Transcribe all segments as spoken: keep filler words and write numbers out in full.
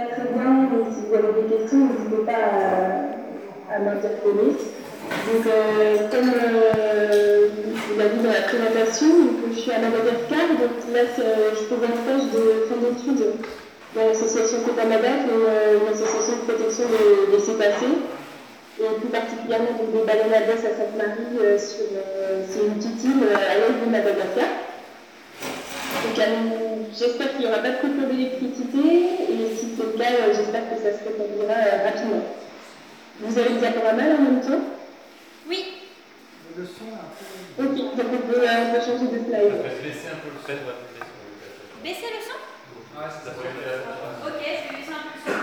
Pas très bien, et si vous avez des questions, n'hésitez pas à, à m'interpeller. Donc, euh, comme euh, vous l'avez vu dans la présentation, donc, je suis à Madagascar, donc là je faisais un stage de fin d'études dans l'association Copamadak, une, une association de protection des, des cétacés, et plus particulièrement donc, des baleines à bosse à Sainte-Marie, euh, sur euh, c'est une petite île euh, à l'est de Madagascar. Donc, euh, j'espère qu'il n'y aura pas de coupure d'électricité, et si c'est le cas, euh, j'espère que ça se rétablira euh, rapidement. Vous avez le diaporama là en même temps? Oui. Le son est un peu... Ok, donc on peut, euh, on peut changer de slide. On peut baisser un peu le son. Baisser le son? Ah, c'est ça. Ok, je vais baisser un peu le son.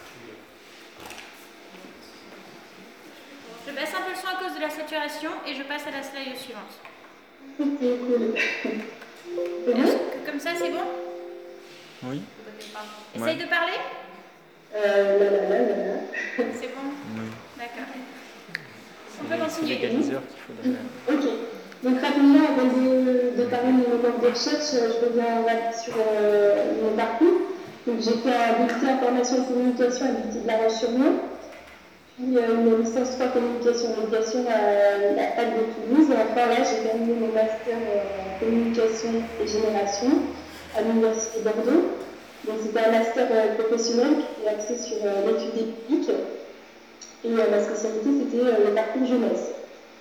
Je baisse un peu le son à cause de la saturation et je passe à la slide suivante. Ok, cool. C'est bon? Comme ça, c'est bon? Oui. Essaye ouais. de parler? Euh, là, là, là, là, là. C'est bon? Oui. D'accord. On peut continuer. C'est l'égaliseur qu'il faudrait. Ok. Donc rapidement, avant de, de parler de mon ordre de recherche, je reviens sur euh, mon parcours. Donc j'ai fait un D U T information et communication à l'U T de La Roche-sur-Yon, puis euh, une licence trois communication et médiation à la fac de Toulouse. Et enfin là, j'ai terminé mon master en communication et génération à l'Université de Bordeaux. Donc c'était un master euh, professionnel qui est axé sur euh, l'étude des publics. Et euh, ma spécialité, c'était euh, le parcours jeunesse.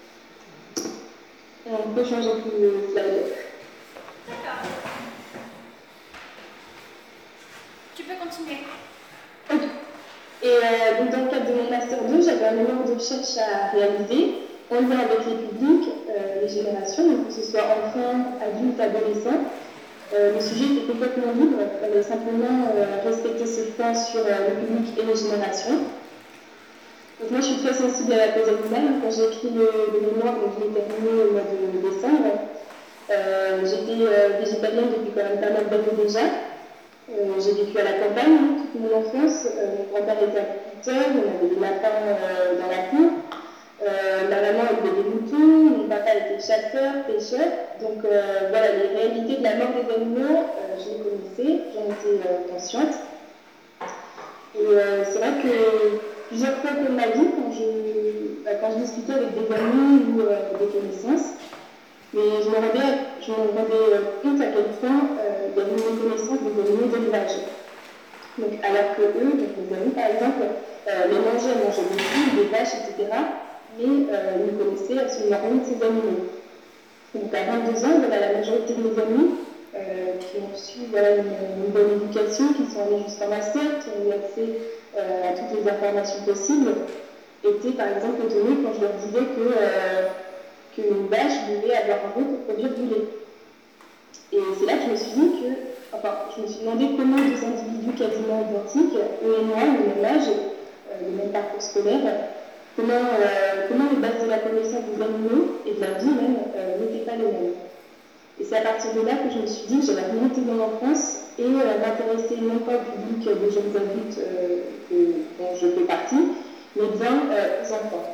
Et on peut changer tout le slide. D'accord. Tu peux continuer. Ok. Et euh, donc dans le cadre de mon master deux, j'avais un mémoire de recherche à réaliser en lien avec les publics, euh, les générations, donc que ce soit enfants, adultes, adolescents. Euh, le sujet était complètement libre, il fallait simplement euh, respecter ce point sur euh, le public et les générations. Donc moi je suis très sensible à la cause animale. Quand j'ai écrit le, le mémoire, donc je l'ai terminé au mois de décembre, euh, j'étais euh, végétarienne depuis quand même pas mal d'années déjà. Euh, j'ai vécu à la campagne hein, toute mon enfance. Euh, mon grand-père était agriculteur, on avait des lapins euh, dans la cour. Euh, ma maman élevait des moutons, mon papa était chasseur, pêcheur. Donc euh, voilà, les réalités de la mort des animaux, euh, je les connaissais, j'en étais euh, consciente. Et euh, c'est vrai que plusieurs fois dans ma vie, quand je, bah, quand je discutais avec des amis ou euh, des connaissances, mais je me rendais, je me rendais compte à quel point euh, il y avait une méconnaissance des animaux d'élevage. Donc, alors que eux, donc mes amis par exemple, euh, les mangeaient, mangeaient des poules, des vaches, et cetera, mais euh, ils ne connaissaient absolument rien de ces animaux. Donc à vingt-deux ans, voilà, la majorité de mes amis euh, qui ont reçu voilà, une, une bonne éducation, qui sont allés jusqu'en master, qui ont eu accès euh, à toutes les informations possibles, étaient par exemple étonnés quand je leur disais que euh, qu'une vache devait avoir un veau pour produire du lait. Et c'est là que je me suis dit que, enfin, je me suis demandé comment deux individus quasiment identiques, eux et moi, le même âge, euh, le même parcours scolaire, comment, euh, comment les bases de la connaissance des animaux et de la vie même euh, n'étaient pas les mêmes. Et c'est à partir de là que je me suis dit que j'allais remonter dans l'enfance et euh, m'intéresser non pas au public des jeunes adultes euh, que, dont je fais partie, mais bien euh, aux enfants.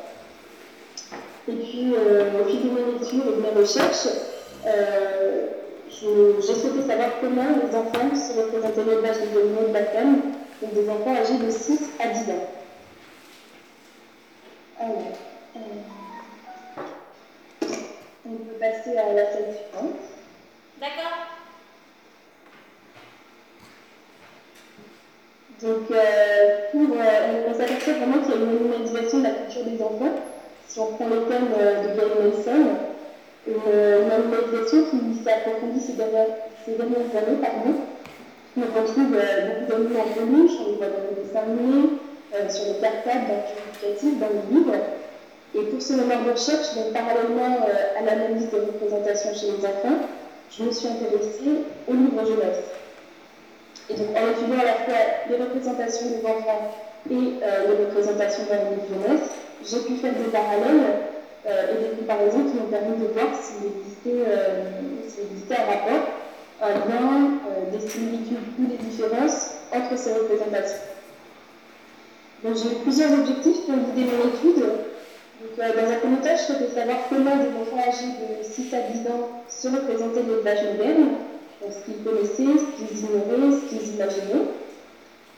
Et puis, euh, au fil de mes lectures et de mes recherches, euh, j'ai souhaité savoir comment les enfants se représentaient l'élevage des animaux de la ferme, donc des enfants âgés de six à dix ans. Alors, euh, on peut passer à la slide suivante. D'accord. Donc, euh, pour, euh, on s'aperçoit vraiment qu'il y a une animalisation de la culture des enfants. Si on prend le thème euh, de Gary Nelson, une, une animalisation qui s'est approfondie ces dernières, ces dernières années, pardon. On retrouve euh, beaucoup d'animaux en peluche, on les voit dans les dessins animés, euh, sur les cartables, dans le éducatif, dans les livres. Et pour ce mémoire de recherche, donc parallèlement euh, à l'analyse des représentations chez les enfants, je me suis intéressée aux livres jeunesse. Et donc en étudiant à la fois les représentations des enfants et euh, les représentations dans les livres jeunesse, j'ai pu faire des parallèles euh, et des comparaisons qui m'ont permis de voir s'il existait, euh, s'il existait un rapport, un lien, euh, des similitudes ou des différences entre ces représentations. Donc j'ai eu plusieurs objectifs pour guider mon étude. Donc, euh, dans un premier temps, je souhaitais savoir comment des enfants âgés de six à dix ans se représentaient l'élevage moderne, donc ce qu'ils connaissaient, ce qu'ils ignoraient, ce qu'ils imaginaient.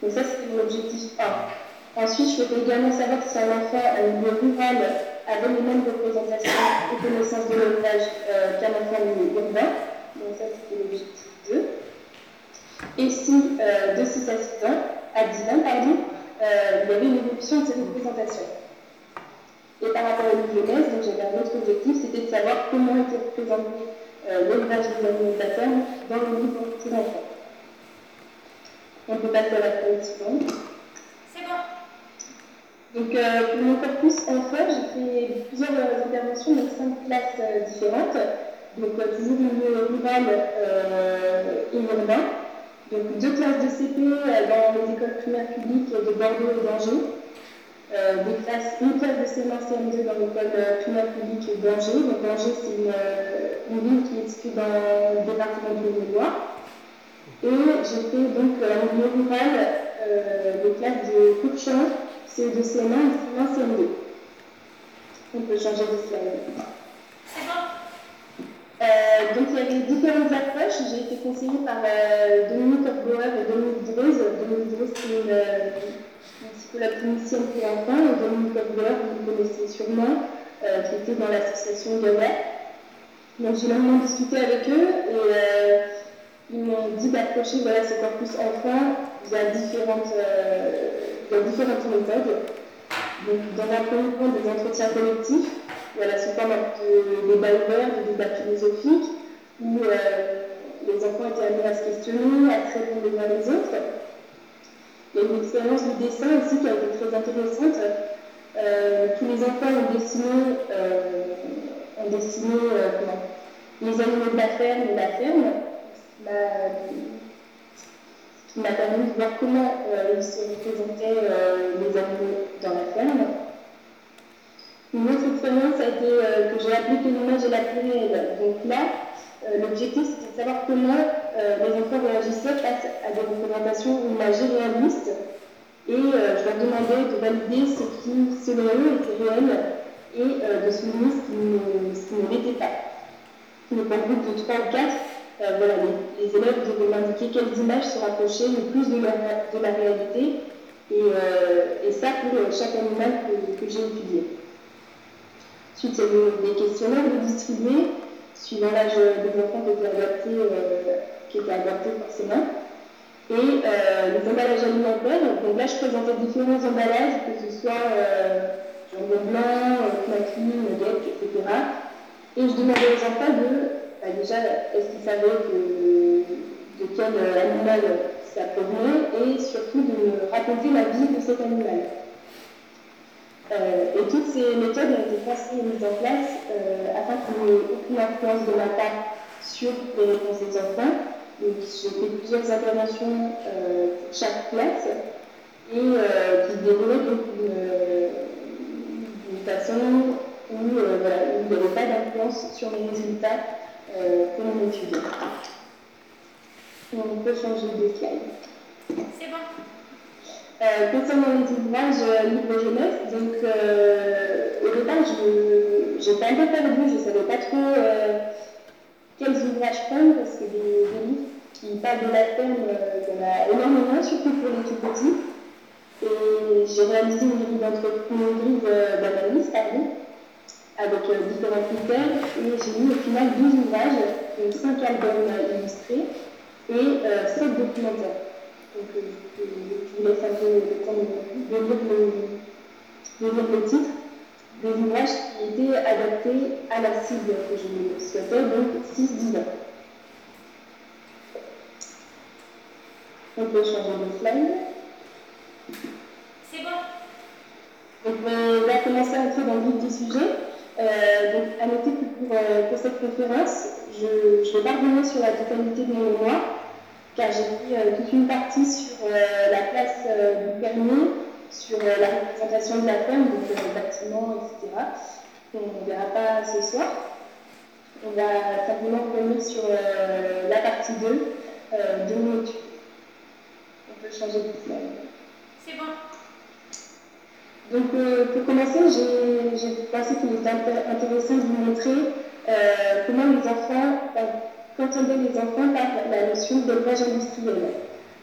Donc ça, c'était mon objectif un. Ensuite, je voulais également savoir si un enfant en milieu rural avait les mêmes représentations et connaissances de l'élevage euh, qu'un enfant en milieu urbain. Donc ça, c'était l'objectif deux. Et si euh, de six à six ans, à dix ans, pardon, euh, il y avait une évolution de ces représentations. Et par rapport aux jeunesse, donc j'avais un autre objectif, c'était de savoir comment était représenté euh, l'élevage des animaux de la ferme dans le livre pour ces enfants. On peut passer à la slide suivante. C'est bon. Donc euh, pour mon corpus enfant, j'ai fait plusieurs euh, interventions dans cinq classes euh, différentes. Donc euh, toujours milieu rural euh, et urbain. Donc deux classes de C P euh, dans les écoles primaires publiques de Bordeaux et d'Angers. Euh, des classes, une classe de C M un C M deux dans l'école euh, primaire publique d'Angers. Donc Angers, c'est une, euh, une ville qui est située dans le département du Maine-et-Loire. Et j'ai fait donc euh, en milieu rural euh, des classes de Courchamp, C E deux C M un et C M un C M deux. On peut changer de slide. C'est bon. Euh, donc il y avait différentes approches. J'ai été conseillée par euh, Dominique Hofbauer et Dominique Dreuz. Dominique Dreuz, c'est une, euh, une psychologue clinicienne pour enfants, et Dominique Hofbauer, vous le connaissez sûrement, euh, qui était dans l'association Gaia. Donc j'ai longuement discuté avec eux et euh, ils m'ont dit d'approcher voilà, ce corpus enfant via différentes, euh, via différentes méthodes. Donc dans un premier temps, des entretiens collectifs. Voilà, sous forme de débats ouverts, de débats philosophiques, où euh, les enfants étaient amenés à se questionner, à se répondre les uns les autres. Il y a une expérience de dessin aussi qui a été très intéressante. Euh, tous les enfants ont dessiné, euh, ont dessiné euh, comment, les animaux de la ferme et la ferme, ce qui m'a permis de voir comment euh, ils se représentaient euh, les animaux dans la ferme. Une autre expérience a été euh, que j'ai appelée que l'image est la plus réelle. Donc là, euh, l'objectif c'était de savoir comment euh, les enfants réagissaient face à des représentations imagées réalistes. Et euh, je leur demandais de valider ce qui, selon eux, était réel et euh, de souligner ce qui ne, ce qui ne l'était pas. Donc en groupe de trois ou quatre, euh, voilà, les, les élèves devaient m'indiquer quelles images se rapprochaient le plus de la, de la réalité. Et, euh, et ça pour euh, chaque animal que, que j'ai étudié. Ensuite, il y avait des questionnaires de distribuer, suivant l'âge des enfants qui étaient adaptés, euh, qui étaient adaptés forcément. Et euh, les emballages alimentaires, donc là je présentais différents emballages, que ce soit euh, jambon blanc, euh, knacky, nuggets, et cetera. Et je demandais aux enfants de, bah déjà, est-ce qu'ils savaient que, de quel animal ça provenait, et surtout de me raconter la vie de cet animal. Euh, et toutes ces méthodes ont été pensées et mises en place euh, afin qu'il n'y ait aucune influence de ma part sur les réponses des enfants. Donc, j'ai fait plusieurs interventions euh, pour chaque classe et euh, qui se déroulaient donc d'une façon où, euh, voilà, où il n'y avait pas d'influence sur les résultats euh, pour mon étudiant. On peut changer de slide. C'est bon. Euh, concernant les ouvrages euh, livres jeunesse, donc euh, au départ j'étais un peu perdue, je ne savais pas trop euh, quels ouvrages prendre parce que des, des livres qui parlent de la ferme, euh, il y en a énormément, surtout pour les tout petits. Et j'ai réalisé une grille d'analyse pardon, avec euh, différents critères et j'ai mis au final douze ouvrages, donc cinq albums illustrés et euh, sept documentaires. Donc, euh, je vous laisse un peu le temps de, de, lire le, de lire le titre. Des ouvrages qui étaient adaptés à la cible que je souhaitais, donc six dix ans. On peut changer de slide. C'est bon. Donc, on va commencer à entrer dans le vif du sujet. Euh, donc, à noter que pour, euh, pour cette conférence, je ne vais pas revenir sur la totalité de mon mémoire, car j'ai pris euh, toute une partie sur euh, la place euh, du permis, sur euh, la représentation de la ferme, donc le bâtiment, et cetera. On ne verra pas ce soir. On va simplement revenir sur euh, la partie deux euh, de mon étude. On peut changer de slide. C'est bon. Donc, euh, pour commencer, j'ai pensé qu'il était intéressant de vous montrer euh, comment les enfants, euh, qu'entendaient les enfants par la notion d'élevage industriel.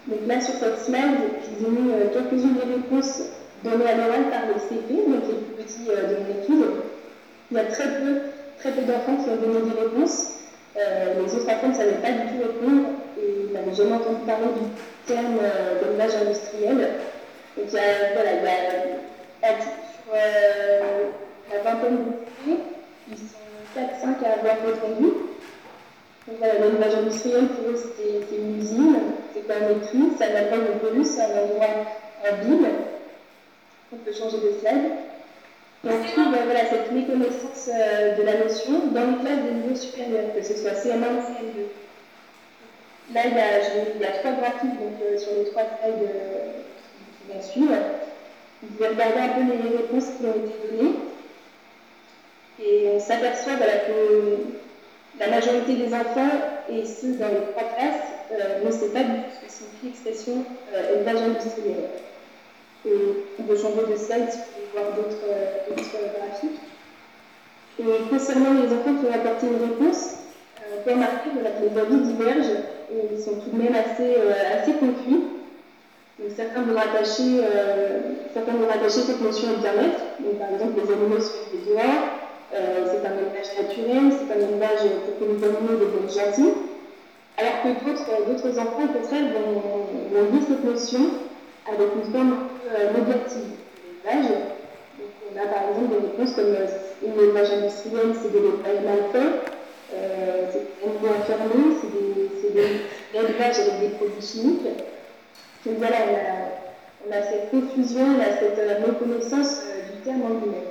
Donc là, sur cette slide, je vous ai mis euh, quelques-unes des réponses données à l'oral par les C P, donc les plus petits euh, de mon étude. Il y a très peu, très peu d'enfants qui ont donné des réponses. Euh, les autres enfants ne savaient pas du tout répondre et n'avaient jamais entendu parler du terme euh, d'élevage industriel. Donc il y a, voilà, il y a sur euh, la vingtaine de C P, ils sont quatre cinq à avoir répondu. Donc voilà, l'élevage industriel, pour eux, c'était une usine, c'est pas un écrit, ça n'a pas de police, c'est un endroit en ville. On peut changer de slide. Et on trouve ben, voilà, cette méconnaissance euh, de la notion dans les classes des niveaux supérieurs, que ce soit C M un ou C M deux. Là, il y a, il y a trois graphiques donc, euh, sur les trois slides euh, qui vont suivre. Vous pouvez regarder un peu les réponses qui ont été données. Et on s'aperçoit voilà, que la majorité des enfants, et ceux dans les trois classes, euh, ne sait pas du tout ce que signifie l'expression euh, élevage industriel. Et on peut changer de slide si vous voulez voir d'autres euh, graphiques. Et concernant les enfants qui ont apporté une réponse, euh, on peut remarquer voilà, que les avis divergent et ils sont tout de même assez, euh, assez confus. Donc, certains vont rattacher, euh, certains vont rattacher cette notion au bien-être. Donc, par exemple, les animaux se font des dehors, euh, c'est un élevage naturel, c'est un élevage pour que les animaux deviennent gentils. Alors que d'autres enfants, au contraire, vont, vont lire cette notion avec une forme euh, négative de l'élevage. Donc, on a par exemple des réponses comme euh, une élevage industriel, c'est de l'élevage mal fait, euh, c'est des animaux enfermés, c'est de l'élevage avec des produits chimiques. Donc voilà, on a, on a cette confusion, on a cette euh, méconnaissance euh, du terme en lui-même.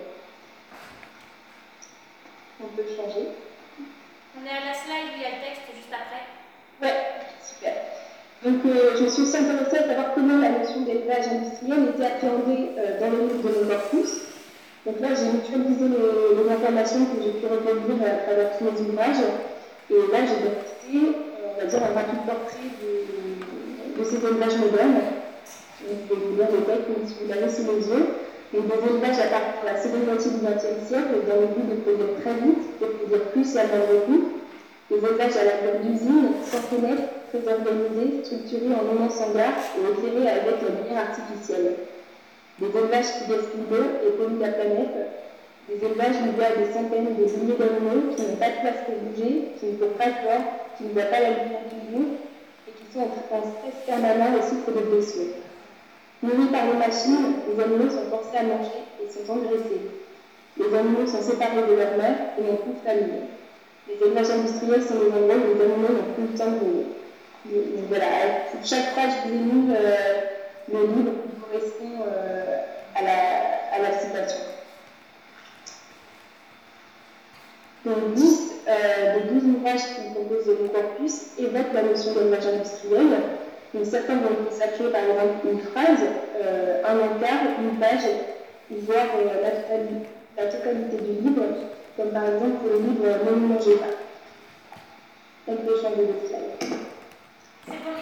On peut changer. On est à la slide où il y a le texte juste après. Ouais, super. Donc euh, je me suis aussi intéressée à savoir comment la notion d'élevage industriel était appréhendée euh, dans le livre de mon corpus. Donc là, j'ai mutualisé les, les informations que j'ai pu recueillir à travers tous mes ouvrages. Et là, j'ai dressé, euh, on va dire, un rapide portrait de, de ces élevages modernes. Donc, je vais vous lire le texte comme si vous l'avez sous les yeux. Donc, des élevages à partir de la seconde moitié du vingtième siècle, dans le but de produire très vite, de produire plus et à moindre coût. Des élevages à la forme d'usine, sans fenêtre, très organisés, structurés en moments sans garde et éclairés avec la lumière artificielle. Des élevages qui gaspillent l'eau et polluent la planète. Des élevages où il y a des centaines de milliers d'animaux qui n'ont pas de place pour bouger, qui ne peuvent pas voir, qui ne voient pas la lumière du jour et qui sont en stress permanent et souffrent de blessures. Nourris par les machines, les animaux sont forcés à manger et sont engraissés. Les animaux sont séparés de leur mère et n'ont plus de famille. Les élevages industriels sont les endroits où les animaux n'ont plus le temps de vivre. Donc voilà, pour chaque page, je vous ai mis euh, le livre qui correspond euh, à, la, à la citation. Donc dix euh, des douze ouvrages qui composent mon corpus évoquent la notion d'élevage industriel. Donc certains vont consacrer par exemple une phrase, euh, un encart, une page, voire euh, la, totalité, la totalité du livre, comme par exemple pour le livre Ne nous mangez pas. On peut changer de slide. C'est bon.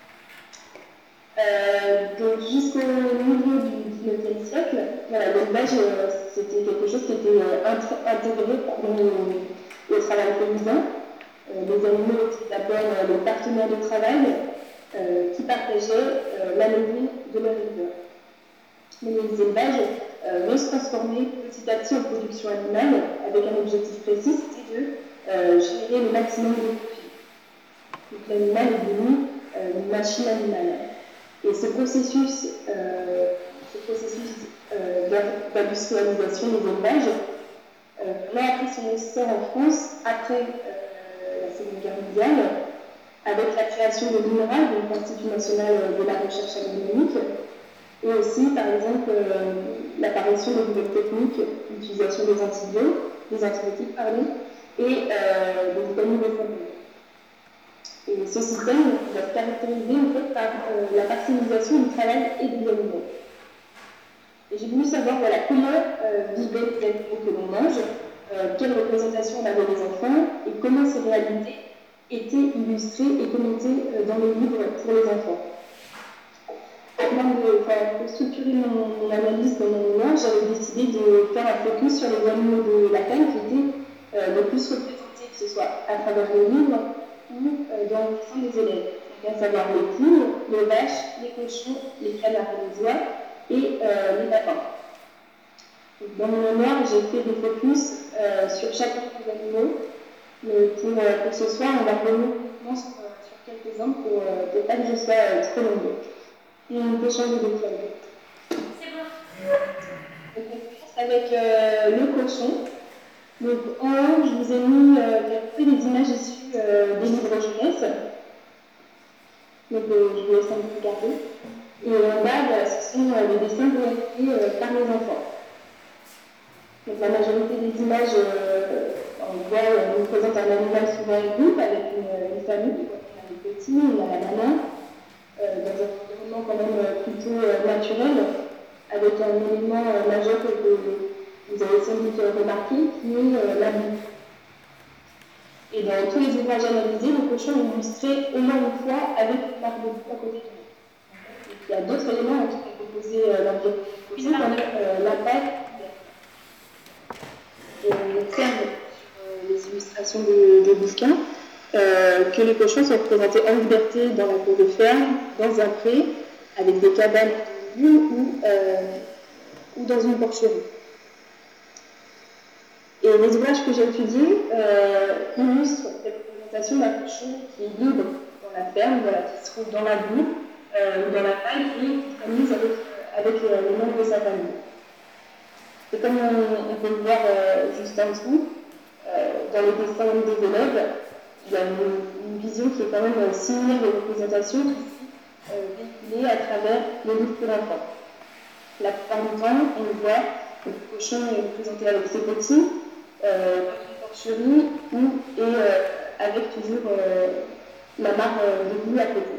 Euh, donc jusqu'au milieu du dix-neuvième siècle, voilà, l'élevage euh, c'était quelque chose qui était euh, intégré pardon, au, au travail paysan. Euh, les animaux étaient d'abord euh, les partenaires de travail euh, qui partageaient euh, la maison de leur éleveur. Mais les élevages euh, vont se transformer petit à petit en production animale avec un objectif précis, c'était de euh, générer le maximum de profit. Donc l'animal est devenu euh, une machine animale. Et ce processus, euh, ce processus euh, d'industrialisation des élevages euh, a pris son essor en France après euh, la Seconde Guerre mondiale, avec la création de l'I N R A, donc l'Institut national de la recherche agronomique, et aussi, par exemple, euh, l'apparition de nouvelles techniques, l'utilisation des antibiotiques, des antibiotiques pardon, et euh, des vitamines de compléments. Et ce système va se caractériser en fait par euh, la parcellisation du travail et des animaux. Et j'ai voulu savoir voilà, comment euh, vivaient les animaux que l'on mange, euh, quelle représentation on avait des enfants et comment ces réalités étaient illustrées et commentées euh, dans les livres pour les enfants. De, enfin, pour structurer mon, mon analyse dans mon mémoire, j'avais décidé de faire un focus sur les animaux de la canne qui étaient euh, le plus représentés, que ce soit à travers les livres ou euh, dans le sein des élèves. Donc à savoir les poules, les vaches, les cochons, les canards et les oies et euh, les lapins. Donc, dans mon mémoire, j'ai fait des focus euh, sur chacun des animaux, mais pour, euh, pour ce soir, on va revenir uniquement sur, euh, sur quelques-uns pour euh, pour pas que je sois euh, trop longue. Et on peut changer de slide. C'est bon. Donc, on commence avec euh, le cochon. Donc, en haut, je vous ai mis euh, des images issues euh, des livres jeunesse. Donc, euh, je vous laisse un peu regarder. Et en bas, voilà, ce sont euh, les dessins réalisés euh, par les enfants. Donc, la majorité des images, euh, on voit, euh, nous présente un animal souvent en groupe avec une, une famille. On a les petits, on a la maman, euh, dans un environnement quand même euh, plutôt euh, naturel, avec un élément euh, majeur que vous avez sans doute remarqué, qui est euh, la boue. Et dans tous les ouvrages analysés, le cochon est illustré au moins une fois avec une marque de boue à côté de lui. Il y a d'autres éléments qui ont composé euh, l'environnement du cochon, comme euh, la patte. Et on observe sur euh, les illustrations des, des bouquins euh, que les cochons sont représentés en liberté dans la cour de ferme, dans un pré, avec des cabanes de lune ou, euh, ou dans une porcherie. Et les ouvrages que j'ai étudiés euh, illustrent cette représentation d'un cochon qui est libre dans la ferme, voilà, qui se trouve dans la boue euh, ou dans la paille et qui s'amuse avec, avec euh, les membres de sa famille. Et comme on, on peut le voir euh, juste en dessous, euh, dans les dessins des élèves, il y a une, une vision qui est quand même similaire aux représentations qui sont euh, véhiculées à travers les livres pour enfants. La plupart du temps, on le voit, le cochon est représenté avec ses petits, euh, dans une porcherie ou, et euh, avec toujours euh, la mare euh, de boue à côté.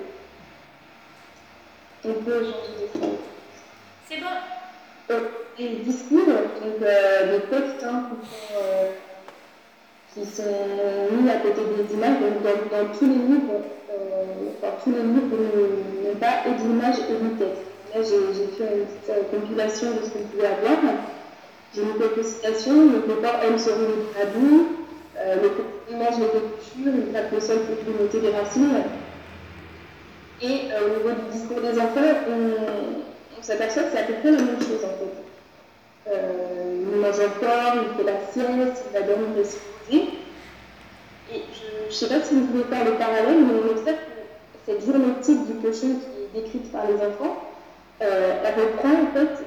On peut changer de slide. C'est bon. Euh, les discours, donc euh, des textes hein, qui, sont, euh, qui sont mis à côté des images, donc dans, dans tous les livres, euh, enfin, tous les livres n'ont pas et d'images et de texte. Là, j'ai fait une petite euh, compilation de ce qu'on pouvait avoir. J'ai mis quelques citations. Donc, le corps aime se rouler dans la boue, euh, le petit image les couture, il tape le sol pour clignoter les racines. Et euh, au niveau du discours des enfants, on, on s'aperçoit que c'est à peu près la même chose en fait. Euh, il mange encore, il fait la sieste, il va dormir et se reposer. Et je ne sais pas si vous pouvez faire le parallèle, mais on observe que cette journée type du cochon qui est décrite par les enfants, euh, elle reprend en fait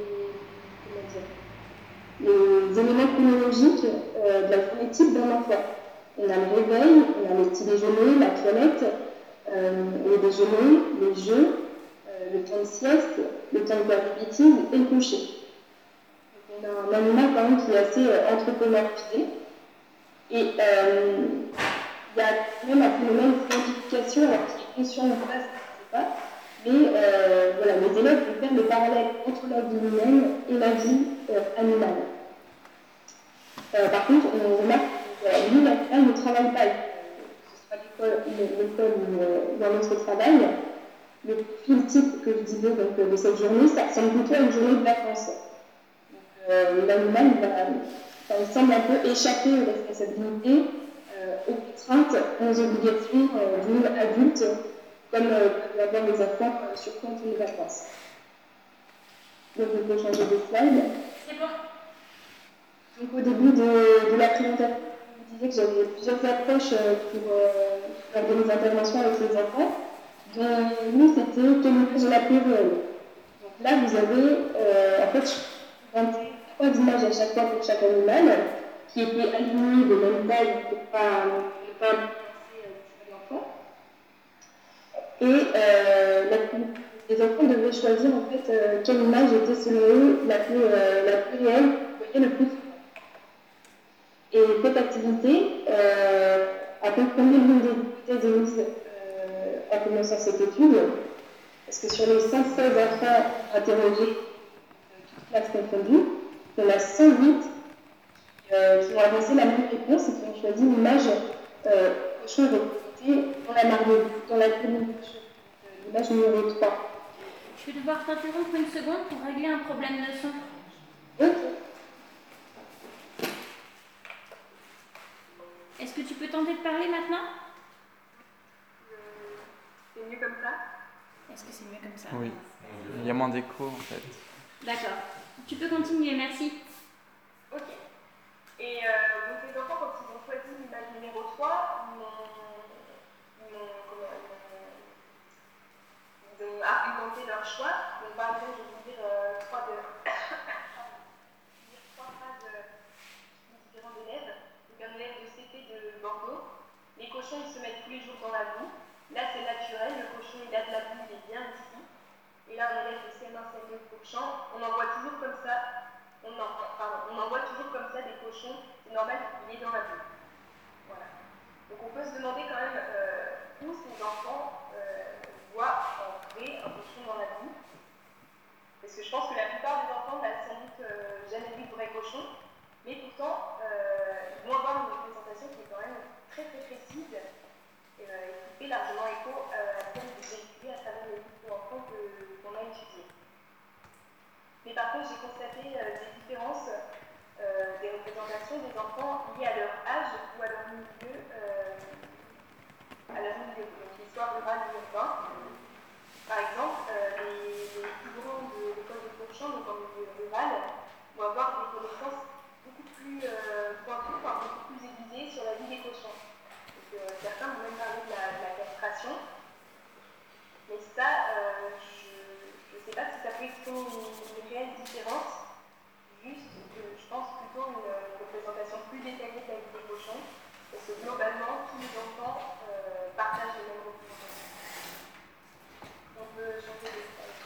les, les éléments chronologiques euh, de la journée type d'un enfant. On a le réveil, on a le petit déjeuner, la toilette, euh, le déjeuner, les jeux, euh, le temps de sieste, le temps de faire des bêtises et le coucher. Donc on a un animal quand même qui est assez euh, anthropomorphisé. Et euh, il y a même un phénomène d'identification, alors qui est conscient ou pas, je ne sais pas. Mais euh, voilà, les élèves vont faire le parallèle entre la vie humaine et la vie euh, animale. Euh, par contre, on remarque que euh, nous, l'animal ne travaille pas. Que ce soit l'école ou euh, dans notre travail, le profil type que je disais donc, de cette journée, ça ressemble plutôt à une journée de vacances. Donc, euh, l'animal, il, va, ça il semble un peu échapper aux responsabilités, euh, aux contraintes, aux obligations euh, d'une adulte, comme euh, peuvent avoir les enfants euh, sur compte les vacances. Donc, on peut changer de slide. C'est bon. Donc, au début de, de la présentation, je vous disais que j'avais plusieurs approches euh, pour euh, faire des interventions avec les enfants. Donc, nous, c'était témoignage de la période. Donc là, vous avez euh, en fait vingt-trois images à chaque fois pour chaque animal, qui étaient alignées de même taille pour ne pas, ne pas influencer euh, l'enfant. Et euh, la, les enfants devaient choisir en fait euh, quelle image était selon eux la plus, euh, la plus réelle, qu'ils voyaient le plus souvent. Et cette activité euh, a confirmé l'une des hypothèses émises euh, en commençant cette étude, parce que sur les cent seize enfants interrogés, toutes classes confondues, il y en a cent huit euh, qui ont avancé la même réponse et qui ont choisi une image euh, cochon représentée dans la marge, dans la commune cochon, euh, l'image numéro trois. Je vais devoir t'interrompre une seconde pour régler un problème de son. Ok. Est-ce que tu peux tenter de parler maintenant? C'est Est-ce que c'est mieux comme ça? Oui. Il y a moins d'écho en fait. D'accord. Tu peux continuer, merci. Ok. Et euh, donc les enfants, quand ils ont choisi l'image numéro trois, ils m'ont, ils m'ont, comment, ils m'ont, ils ont argumenté leur choix. Donc par exemple, je vais vous dire euh, trois de... dire trois phrases euh, de différents élèves. Donc un élève de C P de Bordeaux. Les cochons, ils se mettent tous les jours dans la boue. Là, c'est naturel. Le cochon, il a de la boue, il est bien ici. Et là, un élève de C M un, C M deux de Courchamp, on en voit toujours comme ça. On en, pardon, on en voit toujours comme ça des cochons. C'est normal qu'il est dans la boue. Voilà. Donc on peut se demander quand même euh, où ces enfants euh, voient en vrai un cochon dans la boue. Parce que je pense que la plupart des enfants n'ont sans doute euh, jamais vu de vrai cochon. Mais pourtant, euh, ils vont avoir une représentation qui est quand même très très précise euh, et qui fait largement écho à celle que j'ai vécue à travers les livres pour enfants que, qu'on a étudiés. Mais par contre, j'ai constaté euh, des différences euh, des représentations des enfants liées à leur âge ou à leur milieu, euh, à leur milieu, donc l'histoire rurale ou urbain. Par exemple, euh, les, les plus grands de l'école de Courchamp, donc en milieu rural, vont avoir des connaissances beaucoup plus euh, pointues, enfin, beaucoup plus aiguisées sur la vie des cochons. Donc, euh, certains vont même parler de la, de la castration. Mais ça, euh, je ne sais pas si ça peut exprimer une, une réelle différence, juste, euh, je pense plutôt une, une représentation plus détaillée de la vie des cochons, parce que globalement, tous les enfants euh, partagent les mêmes représentations. On peut changer de slide.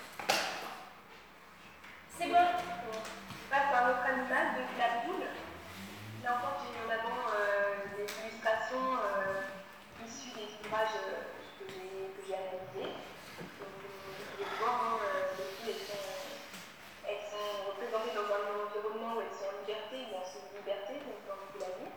C'est bon. On passe à un autre animal, donc la poule. Là encore, j'ai mis en avant euh, des illustrations euh, issues des ouvrages euh, que, j'ai, que j'ai analysés. Donc, vous pouvez voir, hein, euh, les poules, elles sont, elles sont représentées dans un environnement où elles sont en liberté, ou en semi-liberté, donc comme vous l'avez.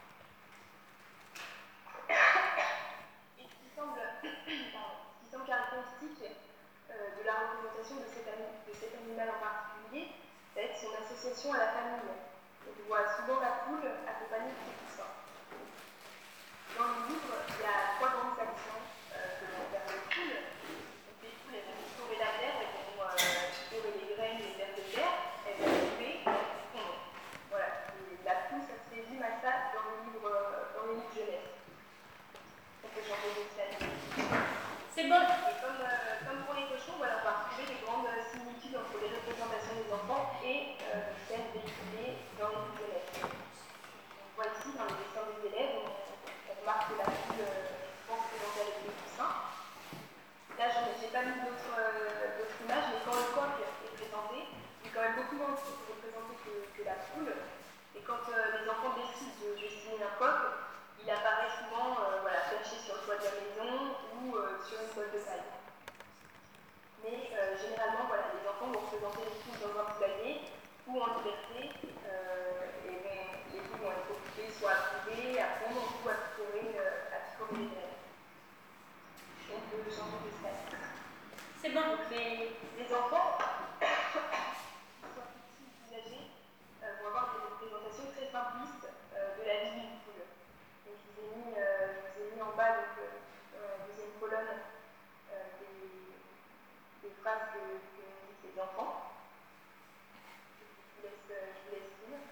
Et ce qui semble, pardon, ce qui semble caractéristique euh, de la représentation de cet, de cet animal en particulier, ça va être son association à la famille. Donc, on voit souvent la poule accompagnée de ses poussins. Dans le livre, il y a trois grandes actions euh, que vont faire les poules. Donc, les poules, elles vont explorer la terre, elles vont euh, explorer les graines, les vers de terre, elles vont couper, elles vont fondre. Voilà. Et la poule, ça se résume à ça dans le livre, euh, dans les livres jeunesse. On peut changer de slide. C'est bon. Et comme, euh, comme pour les cochons, voilà, on va retrouver des grandes similitudes entre les représentations des enfants et euh, celles véhiculées dans les livres jeunesse. On voit ici, dans les dessins des élèves, on, on remarque que la poule, euh, je pense, présentée avec des poussins. Là, je n'ai pas mis d'autres euh, images, mais quand le coq est présenté, il est quand même beaucoup moins représenté que, que la poule. Et quand euh, les enfants décident de dessiner un coq, il apparaît souvent euh, voilà, perché sur le toit de la maison ou euh, sur une botte de paille. Mais euh, généralement, voilà, les enfants vont représenter les poules dans un poulailler ou en liberté, euh, et bon, les poules vont être occupées soit à couver, à pondre ou à picorer, euh, à picorer les graines. On peut changer de slide. C'est bon. Donc les, les enfants, qu'ils soient petits ou plus âgés, euh, vont avoir des représentations très simplistes euh, de la vie d'une poule. Donc je vous ai mis, euh, je vous ai mis en bas, donc, euh, dans la deuxième colonne, euh, des, des phrases que, que nous disent les enfants. Je vous laisse, euh, je vous laisse lire.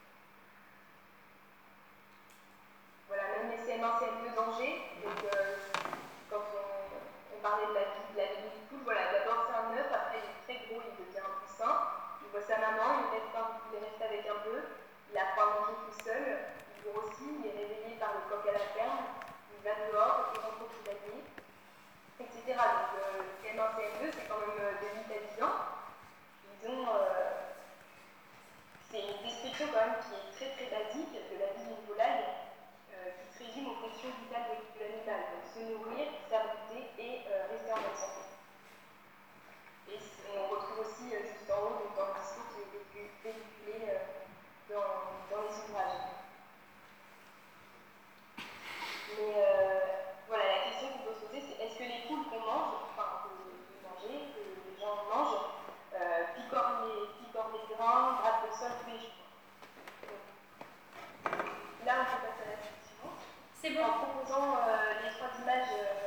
Voilà, même les C M un, C M deux d'Angers, donc euh, quand on, on parlait de la vie de la vie d'une poule, voilà, d'abord c'est un œuf, après il est très gros, il devient un poussin, il voit sa maman, il reste, un, il reste avec un peu, il apprend à manger tout seul, il grossit, il est réveillé par le coq à la ferme, il va dehors, il rentre au poulailler, et cetera. Donc euh, le C M un, C M deux, c'est quand même de huit à dix ans. Ils ont, euh, c'est une description quand même qui est très très basique de la vie d'une volaille, euh, qui se résume aux fonctions vitales de, de l'animal, donc se nourrir, s'abriter et euh, rester en bonne santé. Et on retrouve aussi euh, juste en haut, donc dans le discours qui est véhiculé euh, dans, dans les ouvrages. Mais euh, voilà, la question qu'on peut se poser, c'est est-ce que les poules qu'on mange, enfin que vous mangez, que les gens mangent, euh, picorent, les, picorent les grains, grattent le sol tous les jours. Donc, là, on peut passer à la suite suivante. C'est bon. En proposant euh, les trois images euh,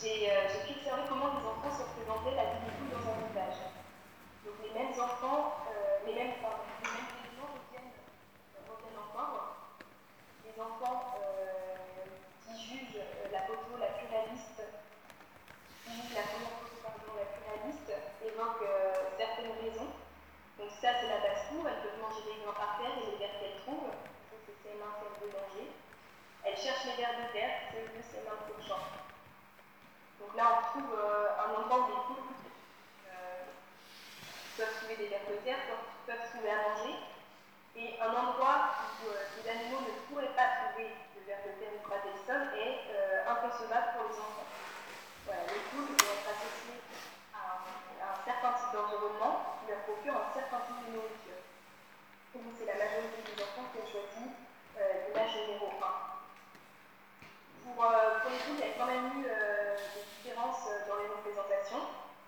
j'ai euh, j'ai pu observer comment les enfants se représentaient la vie des poules dans un village. Donc les mêmes enfants, euh, les mêmes, pardon, les mêmes éléments reviennent, reviennent encore. Les enfants euh, qui jugent euh, la photo la plus réaliste, qui jugent la première photo pardon, la plus réaliste, évoquent euh, certaines raisons. Donc ça c'est la basse-cour, elles peuvent manger des grains par terre et les vers qu'elles trouvent. Ça c'est C M un, C M deux danger. Elles cherchent les vers de terre, C M deux, C M un pour le champ. Donc là on trouve euh, un endroit où les poules euh, peuvent trouver des vers de terre, peuvent, peuvent trouver à manger, et un endroit où euh, les animaux ne pourraient pas trouver de vers de terre ou gratter le sol est euh, inconcevable pour les enfants. Voilà, les poules vont être associées à un, à un certain type d'environnement qui leur procure un certain type de nourriture. Et donc c'est la majorité des enfants qui ont choisi euh, l'image numéro un. Pour, euh, pour les poules, il y a quand même eu euh, des différences dans les représentations.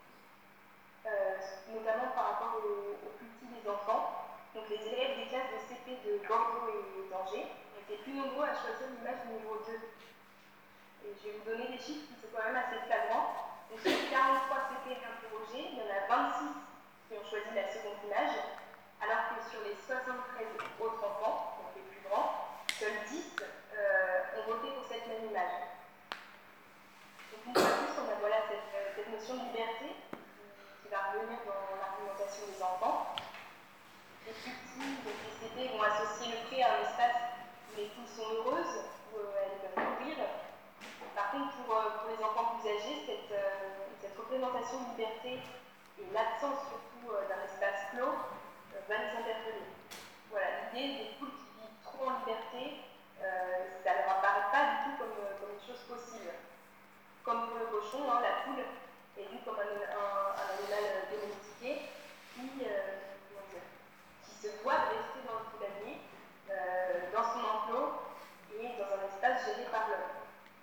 Euh, notamment par rapport aux, aux plus petits des enfants. Donc les élèves des classes de C P de Bordeaux et d'Angers étaient plus nombreux à choisir l'image numéro deux. Et je vais vous donner des chiffres qui sont quand même assez flagrants. Donc sur les quarante-trois C P interrogés, il y en a vingt-six qui ont choisi la seconde image, alors que sur les soixante-treize autres enfants, donc les plus grands, seuls dix euh, ont voté pour cette même image. Donc une fois de plus, on a voilà, cette, cette notion de liberté qui va revenir dans l'argumentation des enfants. Les plus petits, donc les C P, vont associer le pré à un espace où les poules sont heureuses, où euh, elles peuvent courir. Par contre, pour, euh, pour les enfants plus âgés, cette, euh, cette représentation de liberté et l'absence surtout euh, d'un espace clos euh, va les interpeller. Voilà, l'idée des poules qui vivent trop en liberté, euh, ça ne leur apparaît pas du tout comme, comme une chose possible. Comme pour le cochon, hein, la poule est vue comme un, un, un animal domestiqué qui, euh, qui se doit de rester dans le poulailler, euh, dans son enclos et dans un espace géré par l'homme.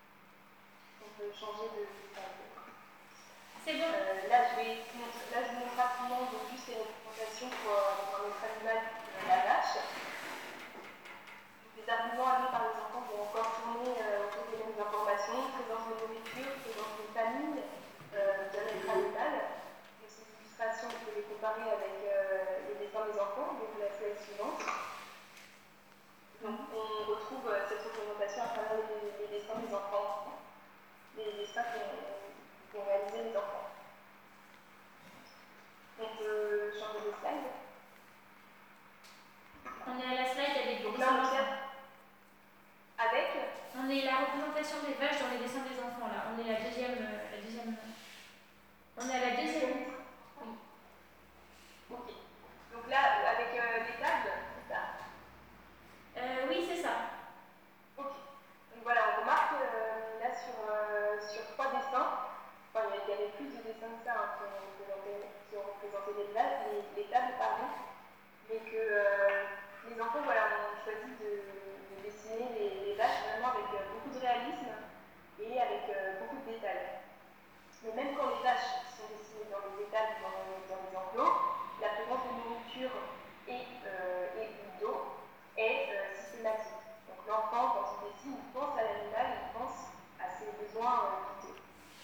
On peut changer de slide. C'est bon. Euh, là, je vais montrer, là, je vous montre rapidement donc, juste les représentations pour euh, un autre animal, euh, la vache. Les arguments amenés par les enfants vont encore tourner euh, autour des mêmes informations, présence de nourriture, présence de famille, euh, bien-être animal. Donc, ces illustrations, vous pouvez les comparer avec euh, les dessins des enfants, donc la slide suivante. Donc, on retrouve euh, cette représentation à travers les, les dessins des enfants, les dessins qu'ont réalisé les enfants. On peut changer de slide. On est à la slide avec les Donc dessins là, on d'enfants. observe avec. On est la représentation des vaches dans les dessins des enfants, là. On est la deuxième... euh, la deuxième... On est à la deuxième... Oui. Ok. Donc là, avec euh, les tables, c'est ça Euh, oui, c'est ça. Ok. Donc voilà, on remarque euh, là sur, euh, sur trois dessins, enfin il y avait plus de dessins que ça hein, qui, ont représenté, qui ont représenté les, tables, les, les tables, pardon, mais que euh, les enfants voilà, ont choisi de, de dessiner les, les vaches vraiment avec euh, beaucoup de réalisme et avec euh, beaucoup de détails. Mais même quand les vaches sont dessinées dans les étals, dans, dans les enclos, la présence de nourriture et, euh, et d'eau est euh, systématique. Donc l'enfant, quand il dessine, il pense à l'animal, il pense à ses besoins euh, vitaux.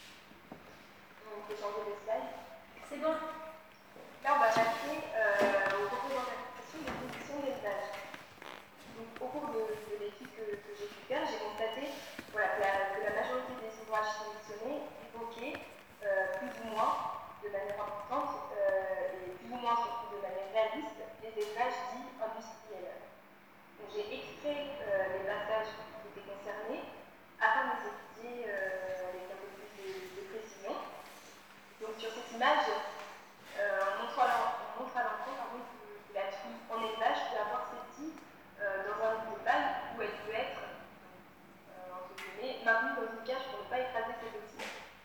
On peut changer de slide. C'est bon. Là, on va passer euh, aux représentations des conditions d'élevage. Donc, au cours de, de l'étude que, que j'ai pu faire, j'ai constaté voilà, que, la, que la majorité des ouvrages sélectionnés évoquaient euh, plus ou moins, de manière importante, euh, et plus ou moins surtout de manière réaliste, les élevages dits industriels. Donc, j'ai extrait euh, les passages qui étaient concernés afin de les étudier euh, avec un peu plus de, de précision. Donc, sur cette image, euh, on montre à l'enfant que la truie en élevage peut avoir ses petits euh, dans un nid de balle où elle peut être euh, entre guillemets, maintenue dans une cage pour ne pas écraser ses petits.